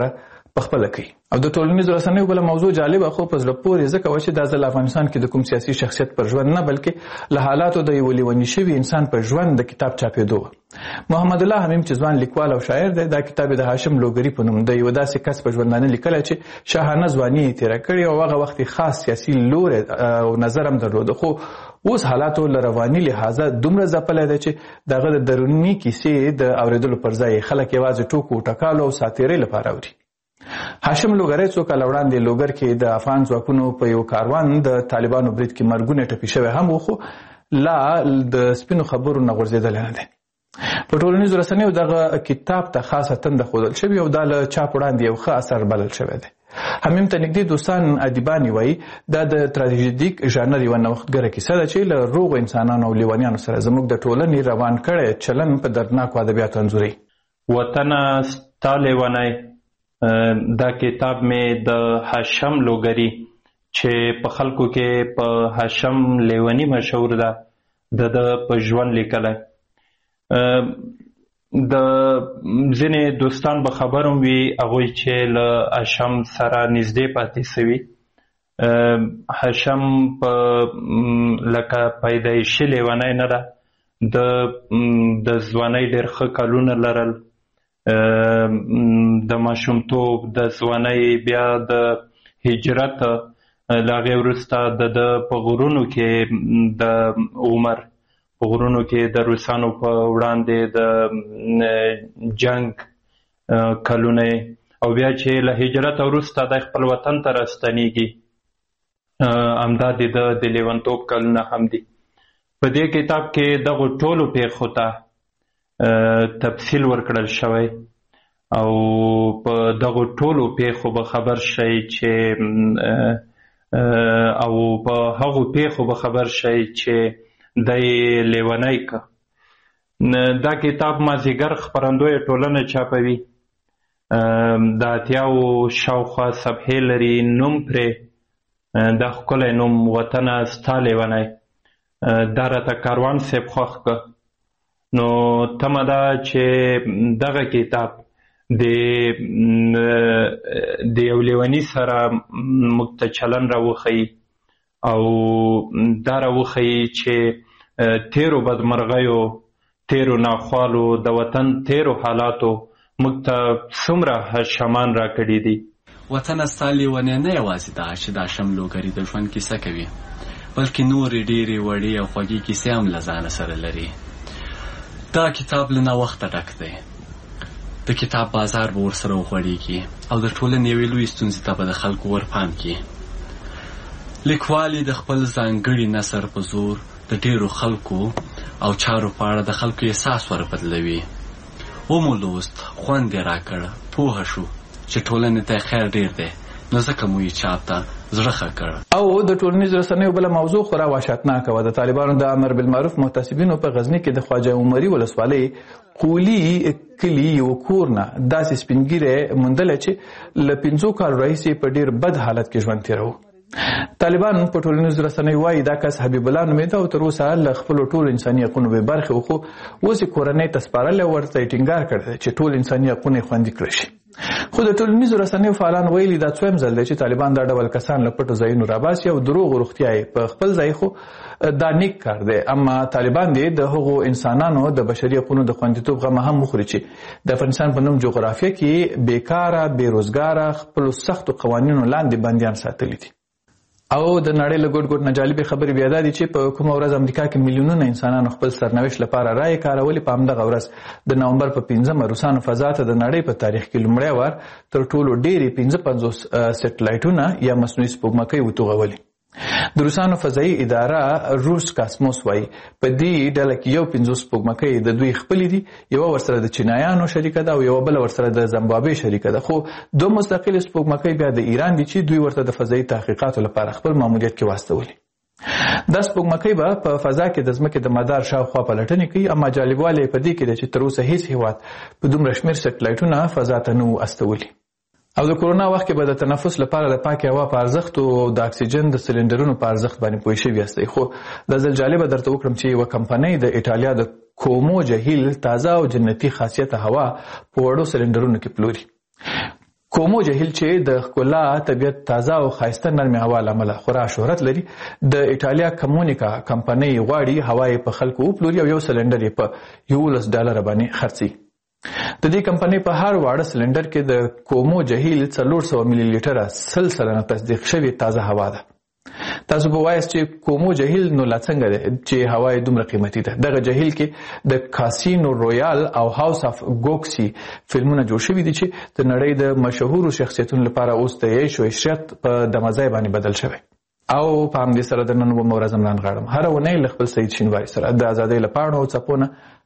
پخپله کوي. او د ټولنیزو رسنیو بله موضوع جالبه خو په زړه پورې ځکه وه چې دا ځل افغانستان کې د کوم سیاسي شخصیت پر ژوند نه بلکې له حالاتو د یو لیوني شوي انسان په ژوند د کتاب چاپېدو وه. محمد الله حمیم چې ځوان لیکوال او شاعر دی، دا کتاب د هاشم لوګري په نوم د یو داسې کس په ژوندانه لیکلی چې شاهانه ځواني یې تېره کړې او هغه وخت خاص سیاسي لوری او نظر هم درلوده، خو اوس حالاتو له رواني لحاظه دومره ځپلی دی چې د هغه د دروني کیسې د اورېدلو پر ځای خلک یوازې ټوکو ټکالو او ساتیرۍ لپاره اوري. هاشم لوګری څو کاله وړاندې لوګر کې د افغان ځواکونو په یو کاروان د طالبانو برید کې مرګونه ټپي شوی هم و، خو لا د سپینو خبرو نه غورځېدلی نه دی. په ټولنیزو رسنیو دغه کتاب ته خاصه تنده ښودل شوې او دا له چاپ وړاندې یو ښه اثر بلل شوی دی. حمیم ته نږدې دوستان ادیبان وایي دا د تراژیدیک ژانر یوه نوښتګره کیسه ده چې له روغو انسانانو او لیونیانو سره زموږ د ټولنې روان کړی چلن په دردناکو ادبیاتو انځوروي. وطنه ستا لیونی دا کتاب مې د هاشم لوګري چې په خلکو کې په هاشم لیونی مشهور ده د په ژوند لیکلی. د ځینې دوستان به خبر هم وي هغوی چې له هاشم سره نږدې پاتې سوي. هاشم په لکه پیدایشي لیونی نه ده، د ځوانۍ ډېر ښه کلونه لرل، د ماشومتوب د ځوانۍ بیا د هجرت له هغې وروسته د په غرونو کې د عمر په غرونو کې د روسانو په وړاندې د جنگ کلونه او بیا چې له هجرت وروسته د خپل وطن ته راستنېږي همدا د لیونتوب کلونه هم دي. په دې کتاب کې دغو ټولو پیښو ته تفصیل ورکړل شوی او په دغو ټولو پیښو به خبر شئ چې او په هغو پیښو به خبر شئ چې دی لیونی که. دا کتاب مازدیګر خپرندویه ټولنه چاپوي، د اتیاو شاوخوا صفحې لري. نوم پرې دا ښکلی نوم وطنه ستا لیونی، دا راته کاروان صاحب خوښ که. نو تمه ده چې دغه کتاب د یو لیوني سره موږ ته چلن راوښیي او دا راوښیي چې تیرو بدمرغیو، تیرو ناخوالو، د وطن تیرو حالاتو موږ ته څومره شمان راکړي دي. وطنه ستا لیونی نه یوازې دا چې د هاشم لوګري د ژوند کیسه کوي، بلکې نورې ډېرې وړې او خوږې کیسې هم له ځانه سره لري. دا کتاب له نوښته ډک دی. د کتاب بازار به ورسره وغوړېږي او د ټولنې یوې لویې ستونزې ته به د خلکو ورپام کړي. لیکوال د خپل ځانګړي نثر په زور د ډېرو خلکو او چارو په اړه د خلکو احساس وربدلوي. ومو لوست، خوند یې راکړ، پوهه شو چې ټولنې ته خیر ډېر دی، نو ځکه مو یې چاپ ته زړه ښه کړ. او د ټولنیزو رسنیو بله موضوع خورا وحشتناکه وه. د طالبانو د امر بالمعروف محتسبینو په غزني کې د خواجه عمري ولسوالۍ قولي کلي یو کور نه داسې سپینګیری موندلی چې له 5 کالو راهیسې په ډېر بد حالت کې ژوند تېروه. طالبان په ټولنیزو رسنیو وایي دا کس حبیب الله نومېده او تر اوسه له خپلو ټولو انساني حقونو بې برخې و، خو اوس یې کورنۍ ته سپارلی او ورته یې ټینګار کړی دی چې ټول انساني حقونه یې خوندي کړی شي. خو د ټولنیزو رسنیو فعالان ویلي دا څویم ځل دی چې طالبان دا ډول کسان له پټو ځایونو راباسي او دروغ روغتیا یې په خپل ځای، خو دا نیک کار دی. اما طالبان دې د هغو انسانانو د بشري حقونو د خوندیتوب غمه هم وخوري چې د افغانستان په نوم جغرافیه کې بیکاره، بېروزګاره، خپلو سختو قوانینو لاندې بندیان ساتلي دي. او د نړۍ له ګوټ ګوټ نه جالبې خبرې بیا دا دي چې په کومه ورځ امریکا کې میلیونونه انسانانو خپل سرنوشت لپاره رایې کارولې. په همدغه ورځ د نومبر په 15 روسانو فضا ته د نړۍ په تاریخ کې لومړی وار تر ټولو ډېرې 55 سټلایټونه یا مصنوعي سپوږمکۍ وتوغولې. د روسانو فضایي اداره روس کاسموس وایي په دې ډله کې یو 50 سپوږمکۍ د دوی خپلې دي، یوه ورسره د چینایانو شریکه ده او یوه بله ورسره د زمبابوې شریکه ده، خو 2 مستقلې سپوږمکۍ بیا د ایران دي چې دوی ورته د فضایي تحقیقاتو لپاره خپل ماموریت کې واستولي. دا سپوږمکۍ به په فضا کې د ځمکې د مدار شاوخوا پلټنې کوي، اما جالبوالی په دې کې دی چې تر اوسه هیڅ هیواد په دومره شمېر سټلایټونه فضا ته نه وو استولي. او د کورونا وخت کې به د تنفس لپاره د پاکې هوا په ارزښت او د اکسیجن د سلنډرونو په ارزښت باندې پوه شوي یاستئ. خو دا ځل جالبه درته وکړم چې یوه کمپنۍ د ایټالیا د کومو جهیل تازه او جنتي خاصیته هوا په وړو سلنډرونو کې پلوري. کومو جهیل چې د ښکلا طبیعت تازه او ښایسته نرمې هوا له امله خورا شهرت لري د ایټالیا کمونیکا کمپنۍ غواړي هوا یې په خلکو وپلوري او یو سلنډر یې په $11 باندې خرڅي. د دې کمپنۍ په هر واړه سلنډر کې د کومو جهیل 400 ملي لیټره 100% تصدیق شوی تازه هوا ده. تاسو به وایاست چې کومو جهیل نو لا څنګه ده چې هوا یې دومره قیمتي ده. دغه جهیل کې د کاسینو رویال او هاوس اف ګوکسي فلمونه جوړ شوي دي چې د نړۍ د مشهورو شخصیتونو لپاره اوس د عیش او عشرت په دمځای باندې بدل شوی. او په همدې سره د نن ورځ عمران غاړم هر ونې له خپل سید شینواري سره د ازادۍ له پاڼو او څپو نه